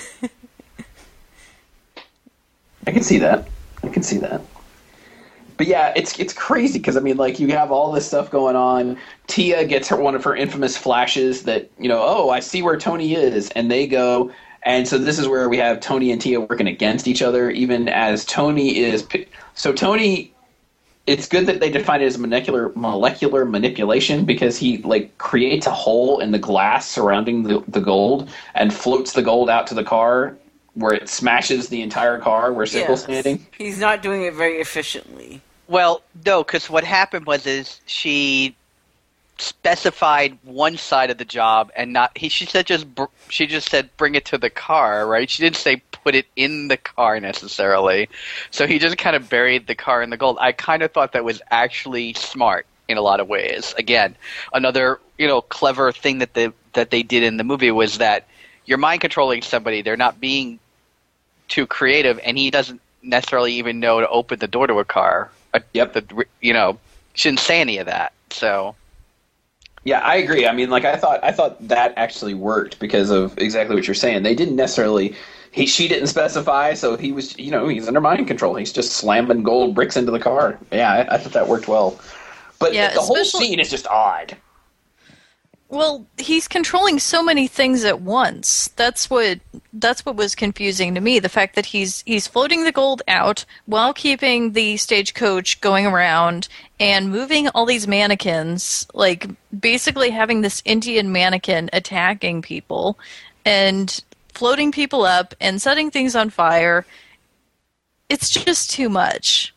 I can see that. I can see that. But yeah, it's it's crazy because I mean, like you have all this stuff going on. Tia gets her one of her infamous flashes that you know, oh, I see where Tony is, and they go. And so this is where we have Tony and Tia working against each other, even as Tony is. So Tony, it's good that they define it as molecular molecular manipulation because he like creates a hole in the glass surrounding the, the gold and floats the gold out to the car, where it smashes the entire car where Sickle's Yes. standing. He's not doing it very efficiently. Well, no, because what happened was is she specified one side of the job and not he. She said just br- she just said bring it to the car, right? She didn't say put it in the car necessarily. So he just kind of buried the car in the gold. I kind of thought that was actually smart in a lot of ways. Again, another you know clever thing that they that they did in the movie was that you're mind controlling somebody. They're not being too creative, and he doesn't necessarily even know to open the door to a car. Uh, Yep. The, you know, shouldn't say any of that. So, Yeah, I agree. I mean, like I thought, I thought that actually worked because of exactly what you're saying. They didn't necessarily. He, she didn't specify, so he was, you know, he's under mind control. He's just slamming gold bricks into the car. Yeah, I, I thought that worked well. But Yeah, the whole especially- scene is just odd. Well, he's controlling so many things at once. That's what that's what was confusing to me. The fact that he's he's floating the gold out while keeping the stagecoach going around and moving all these mannequins, like basically having this Indian mannequin attacking people and floating people up and setting things on fire. It's just too much.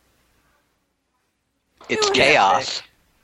It's chaos.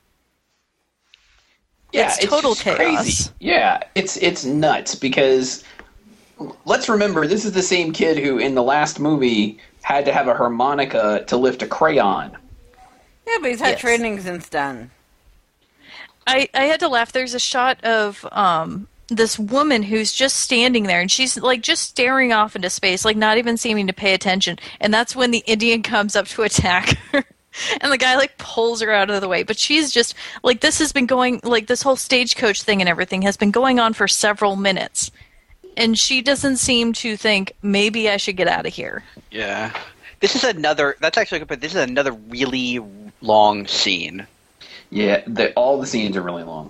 Yeah, it's it's total just chaos. Crazy. Yeah, it's it's nuts because let's remember this is the same kid who in the last movie had to have a harmonica to lift a crayon. Yeah, but he's had Yes. training since then. I, I had to laugh. There's a shot of um, this woman who's just standing there, and she's like just staring off into space, like not even seeming to pay attention. And that's when the Indian comes up to attack her. And the guy, like, pulls her out of the way. But she's just, like, this has been going, like, this whole stagecoach thing and everything has been going on for several minutes. And she doesn't seem to think, maybe I should get out of here. Yeah. This is another, that's actually a good point. This is another really long scene. Yeah, the, all the scenes are really long.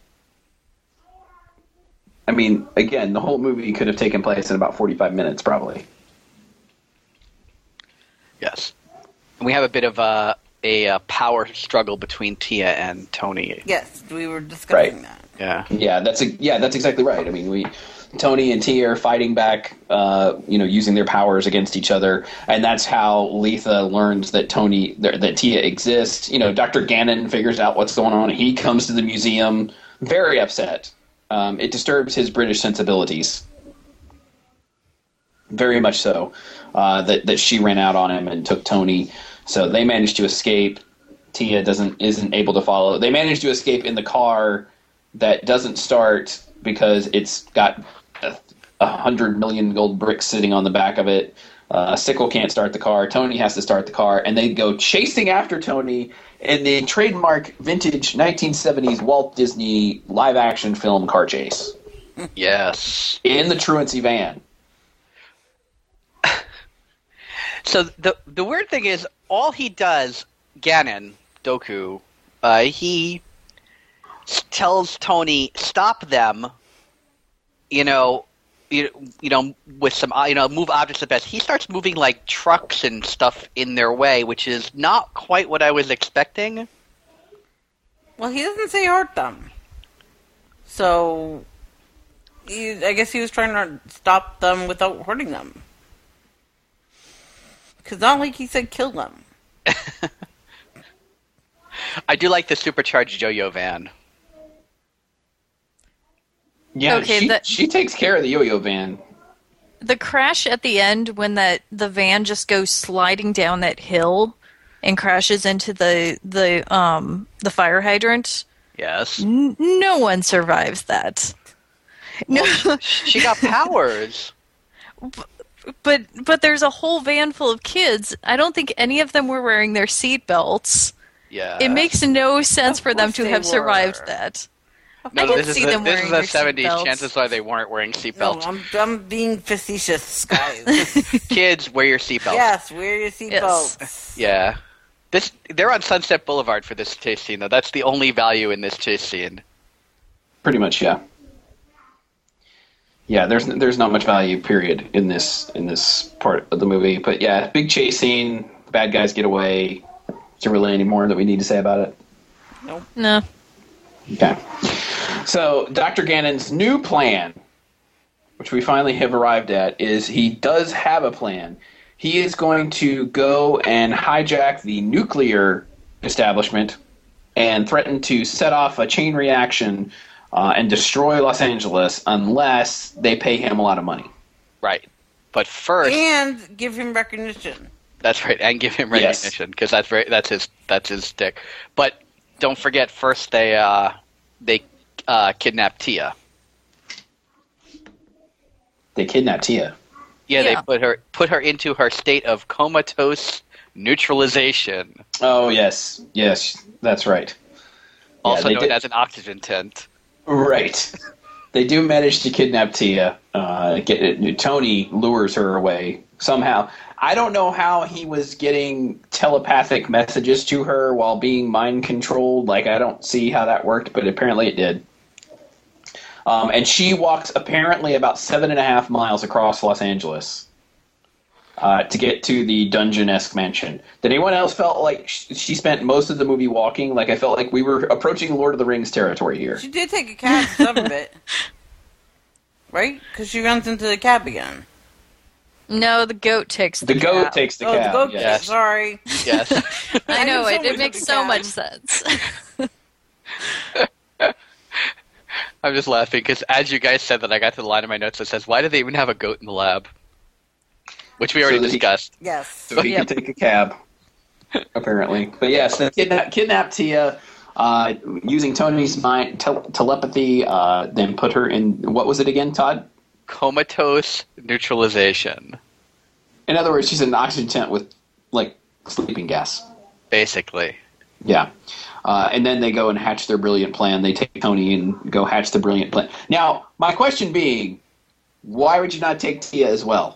I mean, again, the whole movie could have taken place in about forty-five minutes, probably. Yes. And we have a bit of a, a, a power struggle between Tia and Tony. Yes, we were discussing Right. that. Yeah. Yeah, that's a, yeah, that's exactly right. I mean, we Tony and Tia are fighting back, uh, you know, using their powers against each other, and that's how Letha learns that Tony that Tia exists. You know, Doctor Gannon figures out what's going on. He comes to the museum, very upset. Um, it disturbs his British sensibilities, very much so. Uh, that that she ran out on him and took Tony, so they managed to escape. Tia doesn't isn't able to follow. They managed to escape in the car that doesn't start because it's got a, a hundred million gold bricks sitting on the back of it. Uh, Sickle can't start the car. Tony has to start the car, and they go chasing after Tony in the trademark vintage nineteen seventies Walt Disney live-action film car chase Yes. in the truancy van. So the the weird thing is, all he does, Ganon, Doku, uh, he s- tells Tony, stop them, you know, you, you know, with some, uh, you know, move objects at best. He starts moving, like, trucks and stuff in their way, which is not quite what I was expecting. Well, he doesn't say hurt them. So, he, I guess he was trying to stop them without hurting them. Because not like he said kill them. I do like the supercharged yo-yo van. Yeah, Okay, she, that- she takes care of the yo-yo van. The crash at the end when that the van just goes sliding down that hill and crashes into the the um the fire hydrant. Yes. N- no one survives that. No, She got powers. but but there's a whole van full of kids. I don't think any of them were wearing their seat belts. Yeah. It makes no sense Of for them course to they have survived were. that. No, I can this is see the, them this wearing is the their seventies. seatbelts. Chances are they weren't wearing No, seatbelts. I'm, I'm being facetious, guys. Kids, wear your seatbelts. Yes, wear your seatbelts. Yeah. This they're on Sunset Boulevard for this chase scene, though. That's the only value in this chase scene. Pretty much, yeah. Yeah, there's there's not much value, period, in this in this part of the movie. But yeah, big chase scene, bad guys get away. Is there really any more that we need to say about it? No. Okay. So Doctor Gannon's new plan, which we finally have arrived at, is he does have a plan. He is going to go and hijack the nuclear establishment and threaten to set off a chain reaction uh, and destroy Los Angeles unless they pay him a lot of money. Right. But first, And give him recognition. that's right, and give him Yes. recognition because that's very that's his that's his stick. But don't forget, first they uh, they uh, kidnap Tia. They kidnap Tia. Yeah, Yeah. they put her put her into her state of comatose neutralization, Oh, yes. Yes, that's right. also they known did- as an oxygen tent. Right. They do manage to kidnap Tia. Uh, get, Tony lures her away somehow. I don't know how he was getting telepathic messages to her while being mind controlled. Like, I don't see how that worked, but apparently it did. Um, and she walks apparently about seven and a half miles across Los Angeles uh, to get to the dungeon-esque mansion. Did anyone else felt like sh- she spent most of the movie walking? Like I felt like we were approaching Lord of the Rings territory here. She did take a cab some of it. Right? Because she runs into the cab again. No, the goat takes the, The goat cab. takes the oh, cab. the goat yes. takes, sorry. Yes. I know, I it, knew it makes so someone much took the sense. I'm just laughing because as you guys said that, I got to the line in my notes that says, "Why do they even have a goat in the lab?" Which we already So that he- discussed. Yes. So he Yep. can take a cab, apparently. But yes, they kidnap, kidnap Tia uh, using Tony's mind tel- telepathy. Uh, then put her in. What was it again, Todd? Comatose neutralization, In other words, she's in an oxygen tent with like sleeping gas. basically. Yeah. Uh, and then they go and hatch their brilliant plan. They take Tony and go hatch the brilliant plan. Now, my question being, why would you not take Tia as well?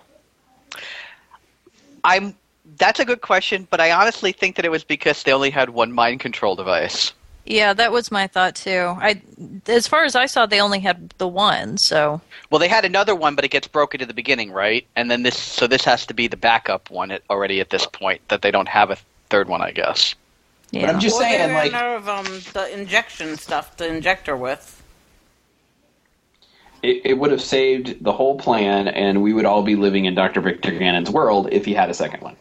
I'm. That's a good question, but I honestly think that it was because they only had one mind control device. Yeah, that was my thought too. I, as far as I saw, they only had the one. So Well, they had another one, but it gets broken at the beginning, right? And then this, so this has to be the backup one at, already at this point. That they don't have a third one, I guess. yeah, But I'm just Well, they saying, ran like, out of um, the injection stuff to inject her with. it, it would have saved the whole plan, and we would all be living in Doctor Victor Gannon's world if he had a second one.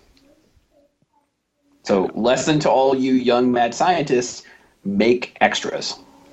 So, lesson to all you young mad scientists: make extras.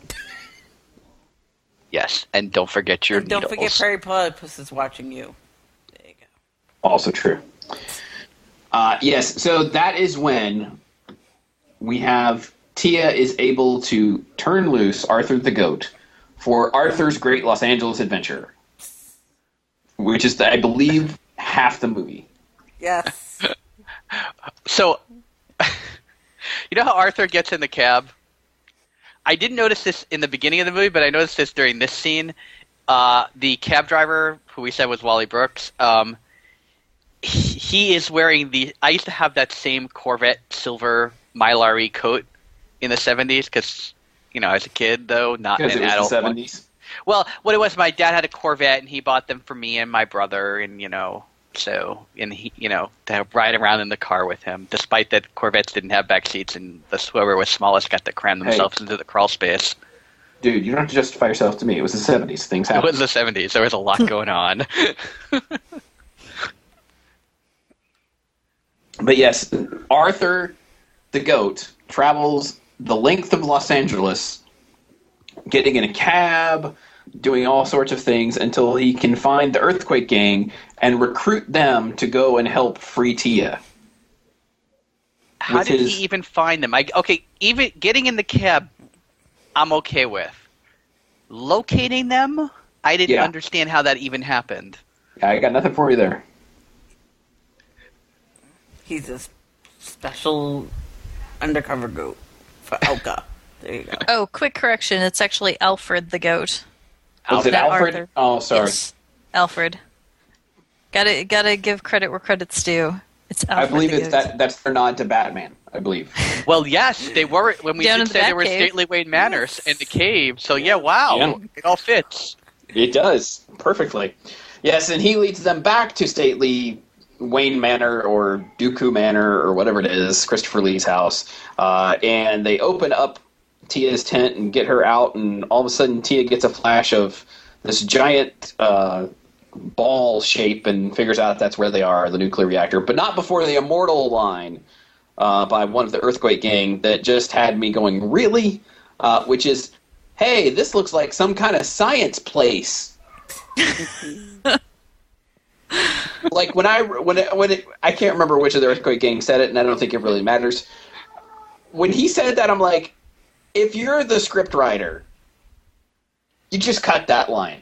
Yes, and don't forget your And don't needles. forget Perry Platypus is watching you. There you go. Also true. Uh, yes, so that is when we have Tia is able to turn loose Arthur the Goat for Arthur's Great Los Angeles Adventure, which is, I believe, half the movie. Yes. So, you know how Arthur gets in the cab? I didn't notice this in the beginning of the movie, but I noticed this during this scene. Uh, the cab driver, who we said was Wally Brooks, um, he, he is wearing the... I used to have that same Corvette silver Mylar coat in the seventies, because, you know, as a kid, though, not Because an it was the adult one. seventies. Well, what it was, my dad had a Corvette, and he bought them for me and my brother, and, you know... So, and he, you know, to ride around in the car with him, despite that Corvettes didn't have back seats, and the whoever was smallest got to cram themselves into the crawl space. Dude, you don't have to justify yourself to me. It was the seventies. Things It happened. was the seventies. There was a lot going on. But yes, Arthur the Goat travels the length of Los Angeles, getting in a cab, doing all sorts of things until he can find the Earthquake Gang and recruit them to go and help free Tia. How With did his- he even find them? I, okay, even getting in the cab, I'm okay with. Locating them, I didn't Yeah. understand how that even happened. I got nothing for you there. He's a s- special undercover goat for Elka. There you go. Oh, quick correction. It's actually Alfred the goat. Was it Not Alfred? Arthur. Oh, sorry. Yes, Alfred. Gotta gotta give credit where credit's due. It's Alfred I believe the it's goat. that. That's their nod to Batman. I believe. Well, yes, they were, when we Down did in the say they were Batcave. Stately Wayne Manors in the cave, so yeah, wow, Yeah. it all fits. It does perfectly. Yes, and he leads them back to stately Wayne Manor or Dooku Manor or whatever it is, Christopher Lee's house, uh, and they open up Tia's tent and get her out, and all of a sudden Tia gets a flash of this giant uh, ball shape and figures out that's where they are, the nuclear reactor, but not before the Immortal line uh, by one of the Earthquake Gang that just had me going, really? Uh, which is, hey, this looks like some kind of science place. Like when I when it, when it, I can't remember which of the Earthquake Gang said it, and I don't think it really matters. When he said that, I'm like, if you're the script writer, you just cut that line.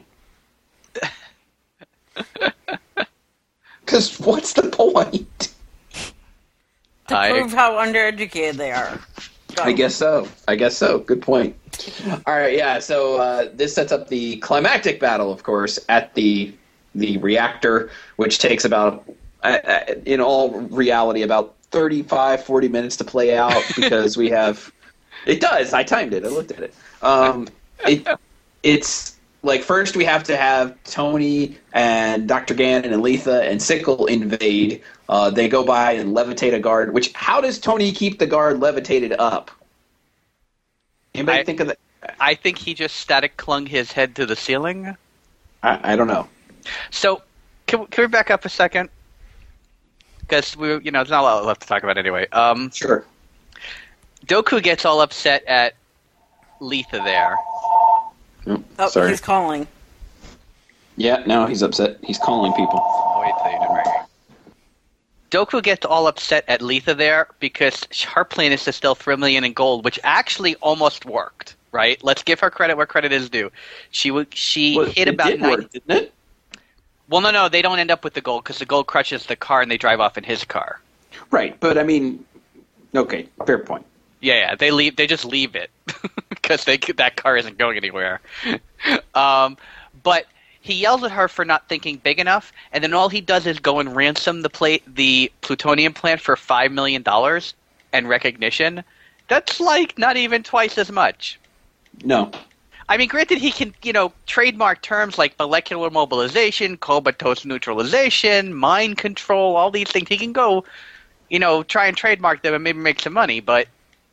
Because what's the point? To I- prove how undereducated they are. Go. I guess so. I guess so. Good point. All right, yeah. So uh, this sets up the climactic battle, of course, at the the reactor, which takes about, uh, uh, in all reality, about thirty-five, forty minutes to play out because we have. It does. I timed it. I looked at it. Um, it it's like first we have to have Tony and Doctor Gannon and Letha and Sickle invade. Uh, they go by and levitate a guard. Which how does Tony keep the guard levitated up? Anybody I, think of that? I think he just static clung his head to the ceiling. I, I don't know. So, can, can we back up a second? Because we, you know, there's not a lot left to talk about anyway. Um, Sure. Doku gets all upset at Letha there. Oh, Oh, sorry. he's calling. Yeah, now he's upset. He's calling people. I'll wait till you didn't ring. Doku gets all upset at Letha there because her plan is to steal three million in gold, which actually almost worked. Right? Let's give her credit where credit is due. She w- she Well, hit it about did nine. work, didn't it? Well, no, no, they don't end up with the gold because the gold crushes the car and they drive off in his car. Right, but I mean, okay, fair point. Yeah, yeah, they leave. They just leave it because they that car isn't going anywhere. um, but he yells at her for not thinking big enough, and then all he does is go and ransom the plate, the plutonium plant for five million dollars and recognition. That's like not even twice as much. No. I mean, granted, he can, you know, trademark terms like molecular mobilization, comatose neutralization, mind control, all these things. He can go, you know, try and trademark them and maybe make some money, but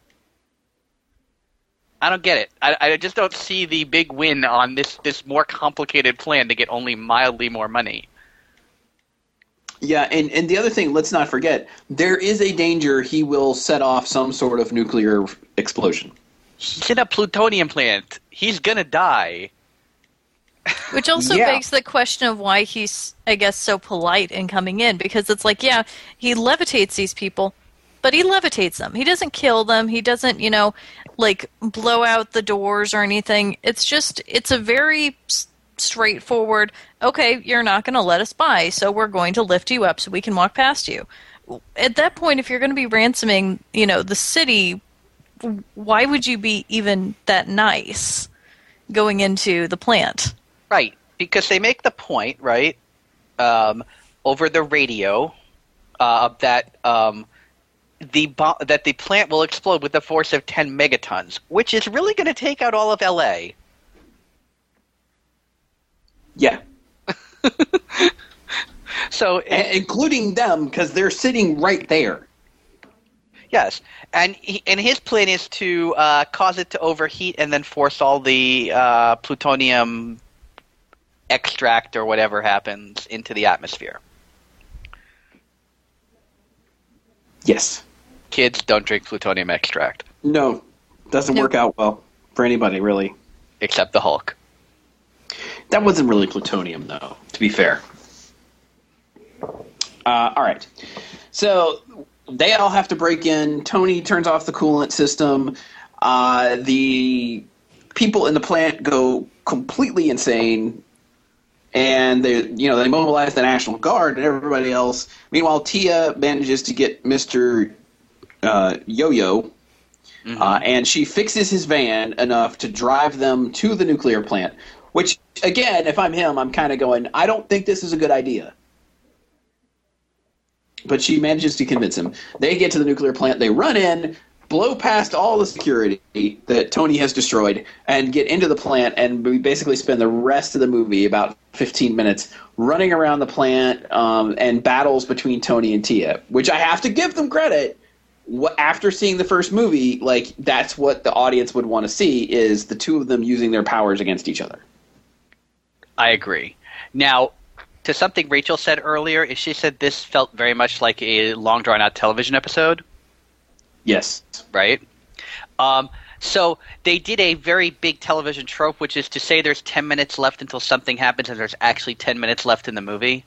I don't get it. I, I just don't see the big win on this, this more complicated plan to get only mildly more money. Yeah, and, and the other thing, let's not forget, there is a danger he will set off some sort of nuclear explosion. He's in a plutonium plant. He's gonna die. Which also Yeah. begs the question of why he's, I guess, so polite in coming in. Because it's like, yeah, he levitates these people, but he levitates them. He doesn't kill them. He doesn't, you know, like, blow out the doors or anything. It's just, it's a very s- straightforward, okay, you're not going to let us by, so we're going to lift you up so we can walk past you. At that point, if you're going to be ransoming, you know, the city, why would you be even that nice going into the plant? Right, because they make the point, right, um, over the radio, uh, that um, the bo- that the plant will explode with a force of ten megatons, which is really going to take out all of L A. Yeah. So, A- including them, because they're sitting right there. yes, and he, and his plan is to uh, cause it to overheat and then force all the uh, plutonium extract or whatever happens into the atmosphere. Yes. Kids, don't drink plutonium extract, No, doesn't Nope. work out well for anybody, really. except the Hulk. That wasn't really plutonium, though, to be fair. Uh, all right. So they all have to break in. Tony turns off the coolant system. Uh, the people in the plant go completely insane. And they, you know, they mobilize the National Guard and everybody else. Meanwhile, Tia manages to get Mister Uh, Yo-Yo, Mm-hmm. uh, and she fixes his van enough to drive them to the nuclear plant. Which, again, if I'm him, I'm kind of going, I don't think this is a good idea. But she manages to convince him. They get to the nuclear plant. They run in, blow past all the security that Tony has destroyed, and get into the plant. And we basically spend the rest of the movie, about fifteen minutes, running around the plant um, and battles between Tony and Tia. Which I have to give them credit. What, after seeing the first movie, like that's what the audience would want to see, is the two of them using their powers against each other. I agree. Now, to something Rachel said earlier, is she said this felt very much like a long drawn-out television episode, Yes. right? Um, so they did a very big television trope, which is to say there's ten minutes left until something happens, and there's actually ten minutes left in the movie.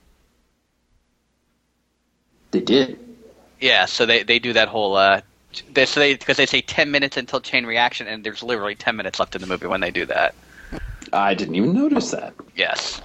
They did. Yeah, so they, they do that whole uh, they, so they because they say ten minutes until chain reaction, and there's literally ten minutes left in the movie when they do that. I didn't even notice that. Yes.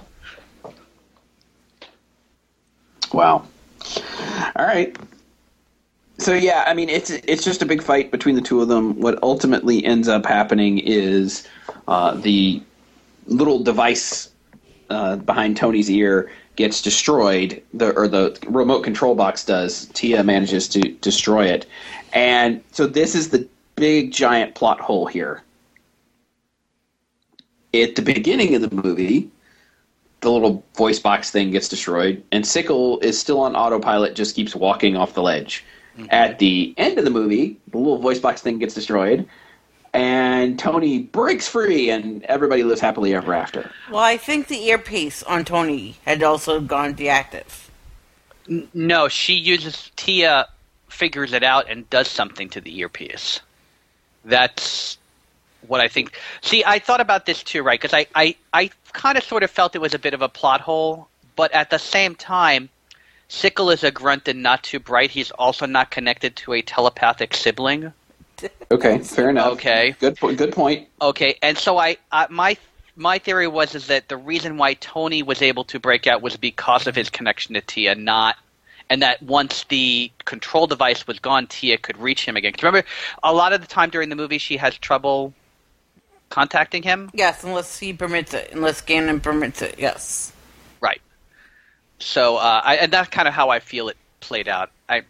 Wow. All right. So yeah, I mean, it's it's just a big fight between the two of them. What ultimately ends up happening is uh, the little device uh, behind Tony's ear gets destroyed, the or the remote control box does. Tia manages to destroy it, and so this is the big giant plot hole here. at the beginning of the movie, the little voice box thing gets destroyed, and Sickle is still on autopilot, just keeps walking off the ledge. Mm-hmm. At the end of the movie, the little voice box thing gets destroyed, and Tony breaks free, and everybody lives happily ever after. Well, I think the earpiece on Tony had also gone deactive. N- no, she uses... Tia figures it out and does something to the earpiece. That's what I think. See, I thought about this too, right? Because I, I, I kind of sort of felt it was a bit of a plot hole, but at the same time, Sickle is a grunt and not too bright. He's also not connected to a telepathic sibling. Okay, fair enough. Okay. Good, good point. Okay, and so I, I my my theory was is that the reason why Tony was able to break out was because of his connection to Tia, not, and that once the control device was gone, Tia could reach him again. 'Cause remember, a lot of the time during the movie, she has trouble contacting him. Yes, unless he permits it, unless Ganon permits it. Yes. Right. So, uh, I, and that's kind of how I feel it played out. I.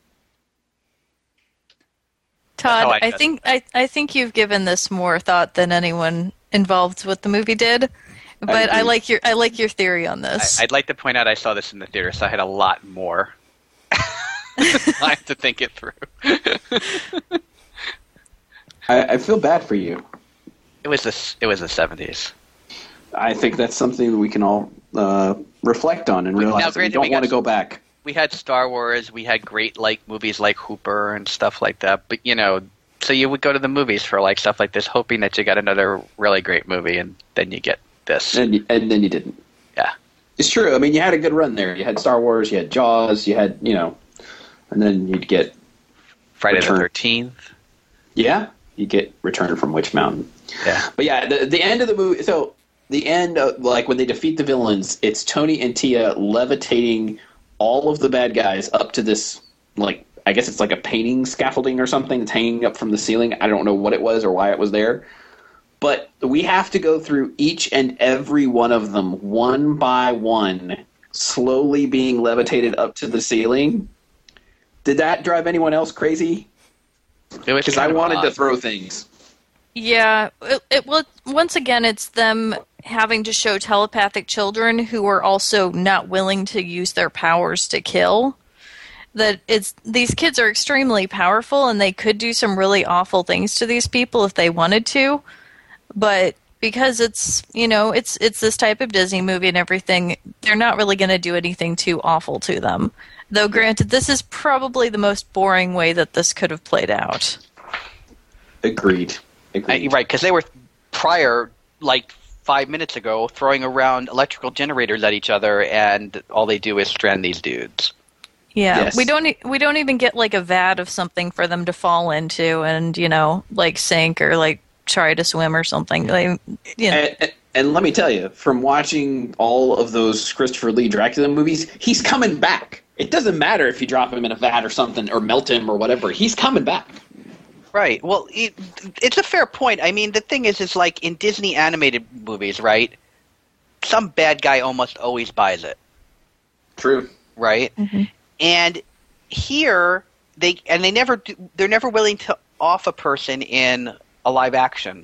Todd, I, I think I, I think you've given this more thought than anyone involved with the movie did, but I, I like your I like your theory on this. I, I'd like to point out I saw this in the theater, so I had a lot more time to think it through. I, I feel bad for you. It was the it was the seventies. I think that's something that we can all uh, reflect on and realize now, that we granted, don't we want to got- go back. We had Star Wars, we had great like movies like Hooper and stuff like that. But you know, so you would go to the movies for like stuff like this, hoping that you got another really great movie, and then you get this. And, you- and then you didn't. Yeah, It's true. I mean, you had a good run there. You had Star Wars, you had Jaws, you had, you know, and then you'd get, Friday Return. the thirteenth. yeah, you get Return from Witch Mountain. Yeah, But yeah, the, the end of the movie, so the end, of, like when they defeat the villains, it's Tony and Tia levitating all of the bad guys up to this, like, I guess it's like a painting scaffolding or something that's hanging up from the ceiling. I don't know what it was or why it was there. But we have to go through each and every one of them, one by one, slowly being levitated up to the ceiling. Did that drive anyone else crazy? it was Because I kind of wanted odd. to throw things. Yeah, it, it well, once again, it's them having to show telepathic children who are also not willing to use their powers to kill. That it's these kids are extremely powerful and they could do some really awful things to these people if they wanted to, but because it's you know it's it's this type of Disney movie and everything, they're not really going to do anything too awful to them. Though, granted, this is probably the most boring way that this could have played out. Agreed. Agreed. Uh, right, because they were prior, like five minutes ago, throwing around electrical generators at each other, and all they do is strand these dudes. Yeah, Yes. we don't e- we don't even get like a vat of something for them to fall into and you know like sink or like try to swim or something. Like, you know. And, and, and let me tell you, from watching all of those Christopher Lee Dracula movies, he's coming back. It doesn't matter if you drop him in a vat or something, or melt him or whatever. He's coming back. Right. Well, it, it's a fair point. I mean, the thing is, is like in Disney animated movies, right? Some bad guy almost always buys it, True. right? Mhm. And here they and they never do, they're never willing to off a person in a live action.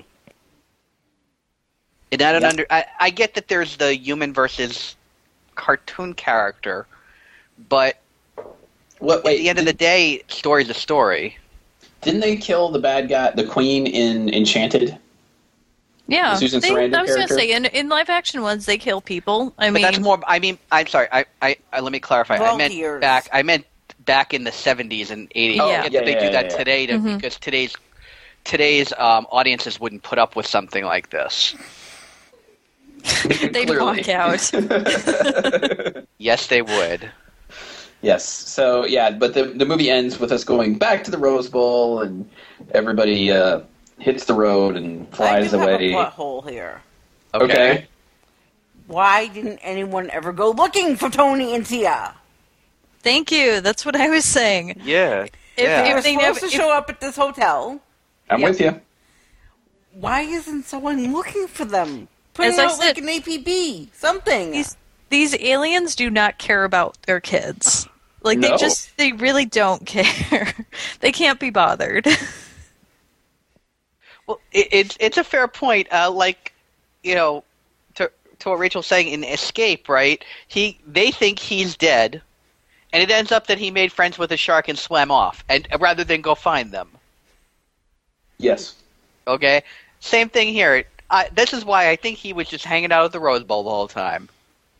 And I don't Yeah. under. I, I get that there's the human versus cartoon character, but What? Wait. at the end of the day, story's a story. Didn't they kill the bad guy, the queen in Enchanted? Yeah, The Susan they, Sarandon I was going to character? say in, in live action ones they kill people. I But mean, that's more. I mean, I'm sorry. I, I, I let me clarify. I meant Volunteers. back. I meant back in the seventies and eighties. Oh, I yeah. get yeah, that they yeah, do yeah, that yeah. today to, Mhm. because today's today's um, audiences wouldn't put up with something like this. they'd Clearly. walk out. Yes, they would. Yes. So yeah, but the the movie ends with us going back to the Rose Bowl, and everybody uh, hits the road and I flies do have away. a plot hole here. Okay. Okay. Why didn't anyone ever go looking for Tony and Tia? Thank you. That's what I was saying. Yeah. If, Yeah. They were if they supposed never, to if- show up at this hotel. I'm Yep. with you. Why isn't someone looking for them? Putting As I out like said- an A P B, something. these these aliens do not care about their kids. Like No. they just they really don't care. They can't be bothered. Well, it, it's it's a fair point. Uh, like, you know, to to what Rachel's saying in Escape, right? He they think he's dead, and it ends up that he made friends with a shark and swam off, and rather than go find them. Yes. Okay, same thing here. I, this is why I think he was just hanging out at the Rose Bowl the whole time,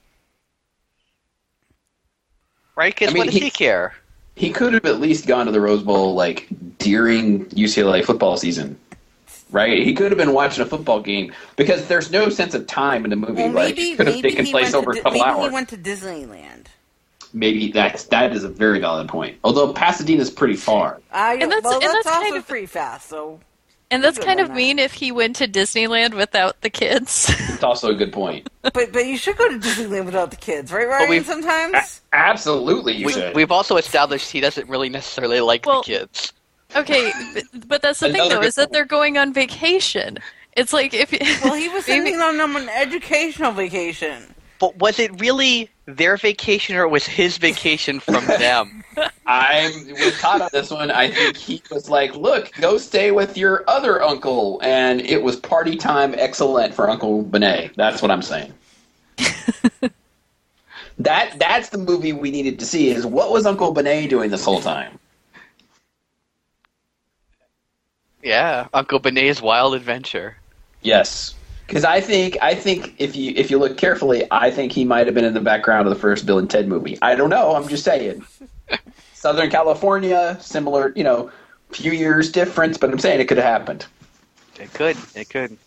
right? Because I mean, what does he- he care? He could have at least gone to the Rose Bowl like during U C L A football season, right? He could have been watching a football game because there's no sense of time in the movie. Well, like maybe it could have maybe taken he place went over to, a couple maybe hours. he went to Disneyland. Maybe that's that is a very valid point. Although Pasadena's pretty far. I, And that's- well, and that's, that's also kind of- pretty fast. So And that's Good kind on of that. mean if he went to Disneyland without the kids. It's also a good point. But but you should go to Disneyland without the kids, right, Ryan? we've- Sometimes. Absolutely, you We, should. we've also established he doesn't really necessarily like Well- the kids. Okay, but, but that's the thing Another though, good is that point. they're going on vacation. It's like if Well, he was maybe- sending them on an educational vacation. But was it really their vacation or was his vacation from them? I'm with Todd on this one. I think he was like, "Look, go stay with your other uncle," and it was party time, excellent for Uncle Benet. That's what I'm saying. that that's the movie we needed to see. Is what was Uncle Benet doing this whole time? Yeah, Uncle Benet's Wild Adventure. Yes, because I think I think if you if you look carefully, I think he might have been in the background of the first Bill and Ted movie. I don't know. I'm just saying. Southern California, similar, you know, few years difference, but I'm saying it could have happened. It could. It could.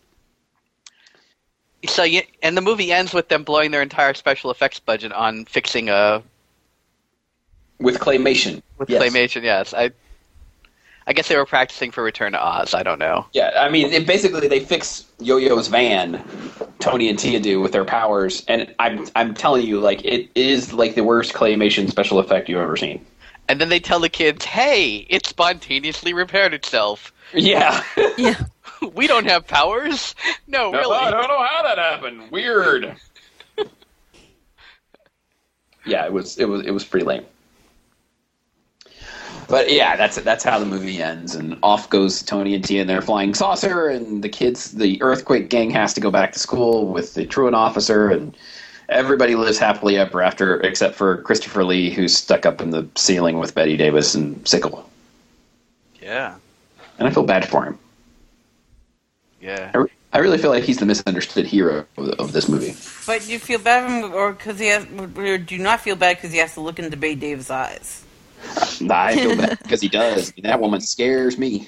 So, you, and the movie ends with them blowing their entire special effects budget on fixing a With claymation. with Yes. claymation. Yes, I. I guess they were practicing for Return to Oz. I don't know. Yeah, I mean, it basically they fix Yo-Yo's van, Tony and Tia do with their powers, and I'm I'm telling you, like it is like the worst claymation special effect you've ever seen. And then they tell the kids, "Hey, it spontaneously repaired itself. Yeah, yeah. We don't have powers. No, really." I don't know how that happened. Weird. Yeah, it was it was it was pretty lame. But yeah, that's that's how the movie ends, and off goes Tony and Tia in their flying saucer, and the kids, the Earthquake gang, has to go back to school with the truant officer, and everybody lives happily ever after, except for Christopher Lee, who's stuck up in the ceiling with Betty Davis and Sickle. Yeah. And I feel bad for him. Yeah. I, re- I really feel like he's the misunderstood hero of, of this movie. But you feel bad for him, or because he has, or do you not feel bad because he has to look into Betty Davis' eyes? I feel bad because he does. I mean, that woman scares me.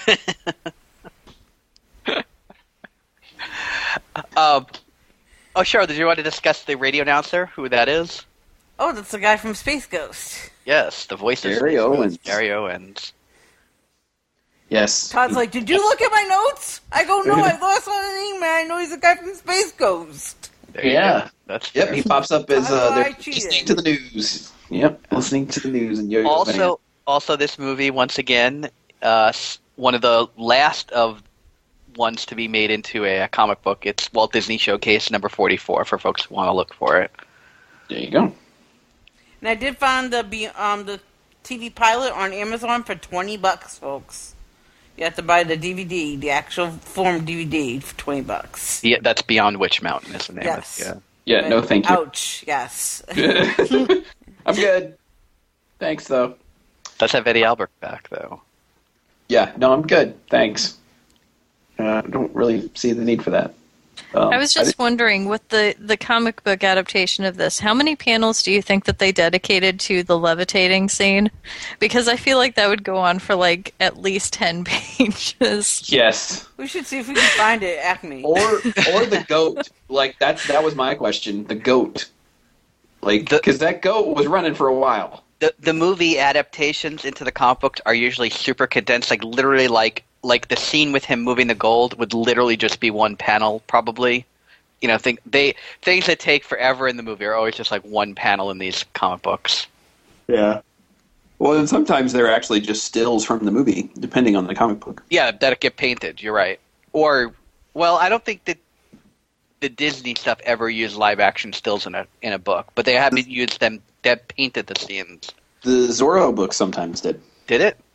Um. Oh, sure. Did you want to discuss the radio announcer? Who that is? Oh, that's the guy from Space Ghost. Yes, the voice of Gary Owens. Gary Owens. Yes. Todd's like, did you look at my notes? I go, no, I lost on an email. I know he's the guy from Space Ghost. There you Yeah. go. That's Yep, fair. he pops up as uh, I they're cheated. listening to the news. Yep, listening to the news and Yo-Yo's Also, also this movie once again, uh, s- one of the last of ones to be made into a, a comic book. It's Walt Disney Showcase number forty-four for folks who want to look for it. There you go. And I did find the be- um the T V pilot on Amazon for twenty bucks, folks. You have to buy the D V D, the actual form D V D, for twenty bucks. Yeah, that's Beyond Witch Mountain, is the name Yes. of it. Yeah, no thank you. Ouch, yes. I'm good. Thanks, though. Yeah. Does have Eddie Albert back, though. Yeah, no, I'm good. Thanks. Uh, I don't really see the need for that. Um, I was just wondering, with the, the comic book adaptation of this, how many panels do you think that they dedicated to the levitating scene? Because I feel like that would go on for like at least ten pages. yes. We should see if we can find it at Acme. Or or the goat. Like, that's, that was my question. The goat. Like, The- because that goat was running for a while. The the movie adaptations into the comic books are usually super condensed, like literally like like the scene with him moving the gold would literally just be one panel, probably. You know, think they things that take forever in the movie are always just like one panel in these comic books. Yeah. Well, and sometimes they're actually just stills from the movie, depending on the comic book. Yeah, that get painted. You're right. Or, well, I don't think that the Disney stuff ever used live action stills in a in a book, but they haven't used them. That painted the scenes. The Zorro book sometimes did. Did it?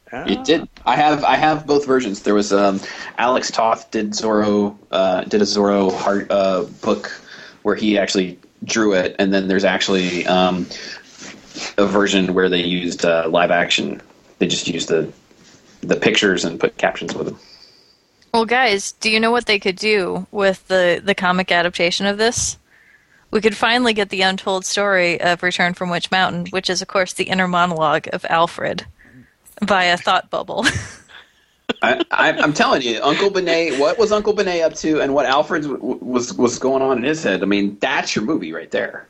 It did. I have I have both versions. There was um, Alex Toth did Zorro uh, did a Zorro heart uh, book where he actually drew it, and then there's actually um, a version where they used uh, live action. They just used the the pictures and put captions with them. Well, guys, do you know what they could do with the, the comic adaptation of this? We could finally get the untold story of Return from Witch Mountain, which is, of course, the inner monologue of Alfred via Thought Bubble. I, I, I'm telling you, Uncle Benet, what was Uncle Benet up to, and what Alfred w- was was going on in his head? I mean, that's your movie right there.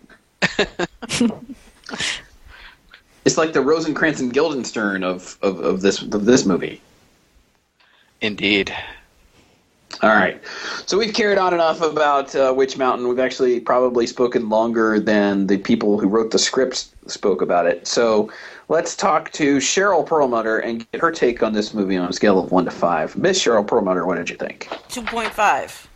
It's like the Rosencrantz and Guildenstern of, of, of this of this movie. Indeed. All right. So we've carried on enough about uh, Witch Mountain. We've actually probably spoken longer than the people who wrote the scripts spoke about it. So let's talk to Cheryl Perlmutter and get her take on this movie on a scale of one to five. Miss Cheryl Perlmutter, what did you think? two point five.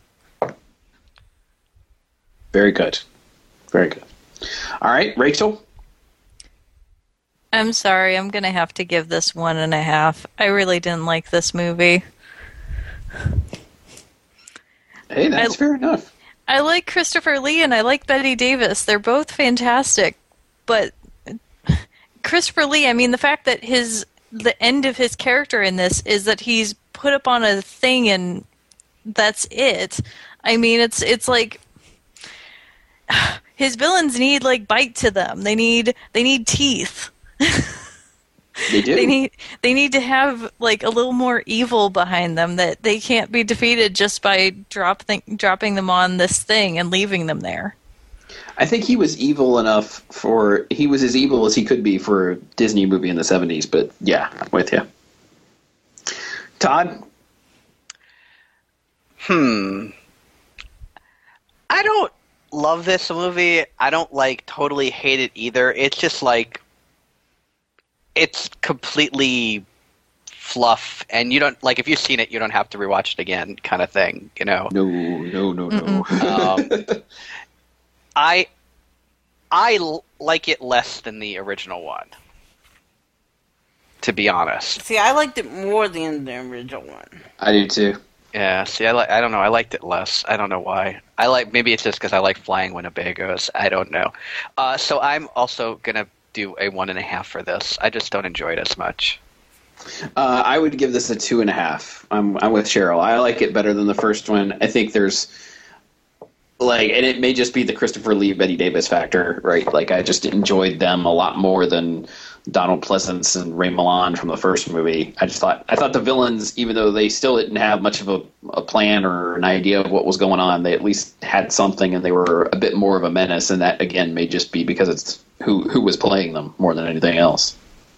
Very good. Very good. All right, Rachel? I'm sorry, I'm going to have to give this one and a half. I really didn't like this movie. Hey, that's I, fair enough. I like Christopher Lee and I like Bette Davis. They're both fantastic. But Christopher Lee, I mean, the fact that his the end of his character in this is that he's put up on a thing and that's it. I mean, it's it's like his villains need like bite to them. They need they need teeth. They do. They need they need to have like a little more evil behind them, that they can't be defeated just by drop th- dropping them on this thing and leaving them there. I think he was evil enough for he was as evil as he could be for a Disney movie in the seventies. But yeah, I'm with you. Todd? Hmm. I don't love this movie. I don't like totally hate it either. It's just like it's completely fluff, and you don't like if you've seen it, you don't have to rewatch it again, kind of thing. You know? No, no, no, no. um, I I l- like it less than the original one, to be honest. See, I liked it more than the original one. I do too. Yeah, see, I like. I don't know. I liked it less. I don't know why. I like. Maybe it's just because I like flying Winnebagos. I don't know. Uh, so I'm also gonna do a one and a half for this. I just don't enjoy it as much. Uh, I would give this a two and a half. I'm I'm with Cheryl. I like it better than the first one. I think there's like, and it may just be the Christopher Lee, Bette Davis factor, right? Like I just enjoyed them a lot more than Donald Pleasance and Ray Milland from the first movie. I just thought I thought the villains, even though they still didn't have much of a, a plan or an idea of what was going on, they at least had something, and they were a bit more of a menace. And that again may just be because it's who who was playing them more than anything else.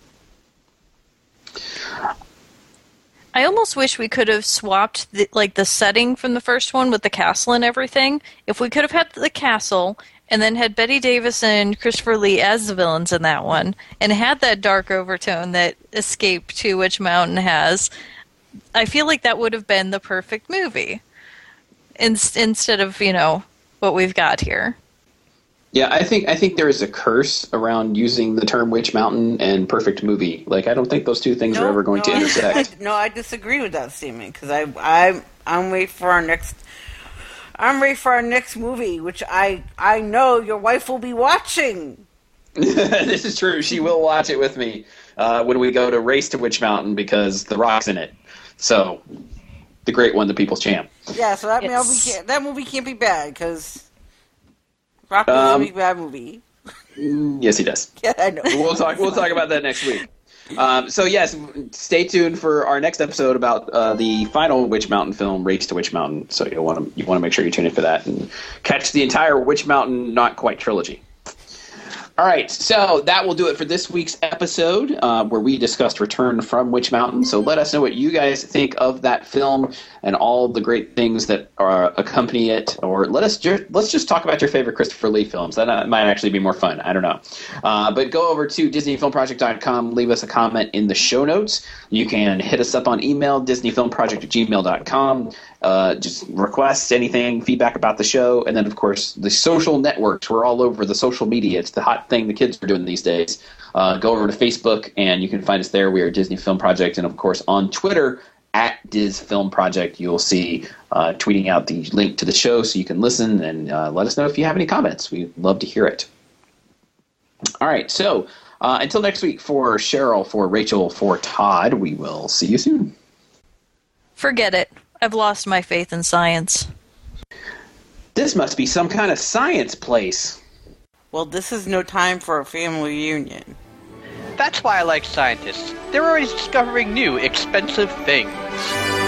I almost wish we could have swapped the, like the setting from the first one with the castle and everything. If we could have had the castle and then had Bette Davis and Christopher Lee as the villains in that one, and had that dark overtone that Escape to Witch Mountain has, I feel like that would have been the perfect movie. In, instead of, you know, what we've got here. Yeah, I think I think there is a curse around using the term Witch Mountain and perfect movie. Like, I don't think those two things no, are ever going no, to I, intersect. I, no, I disagree with that statement because I I I'm waiting for our next. I'm ready for our next movie, which I I know your wife will be watching. This is true. She will watch it with me uh, when we go to Race to Witch Mountain because The Rock's in it. So, the great one, the People's Champ. Yeah, so that Yes. movie can't, that movie can't be bad because Rock doesn't Um, make a bad movie. Mm, Yes, he does. Yeah, I know. We'll talk. We'll talk about that next week. Um, so yes, stay tuned for our next episode about uh, the final Witch Mountain film, Race to Witch Mountain. So you want to you want to make sure you tune in for that and catch the entire Witch Mountain Not Quite trilogy. All right, so that will do it for this week's episode uh, where we discussed Return from Witch Mountain. So let us know what you guys think of that film and all the great things that are accompany it, or let us ju- let's just talk about your favorite Christopher Lee films. That uh, might actually be more fun. I don't know. Uh, but go over to disney film project dot com, leave us a comment in the show notes. You can hit us up on email, disney film project at gmail dot com. Uh, just requests, anything, feedback about the show, and then, of course, the social networks. We're all over the social media. It's the hot hot thing the kids are doing these days. Uh, go over to Facebook, and you can find us there. We are Disney Film Project, and of course on Twitter at Diz Film Project. You'll see uh, tweeting out the link to the show so you can listen and uh, let us know if you have any comments. We'd love to hear it. All right, so uh, until next week, for Cheryl, for Rachel, for Todd, we will see you soon. Forget it. I've lost my faith in science. This must be some kind of science place. Well, this is no time for a family reunion. That's why I like scientists. They're always discovering new, expensive things.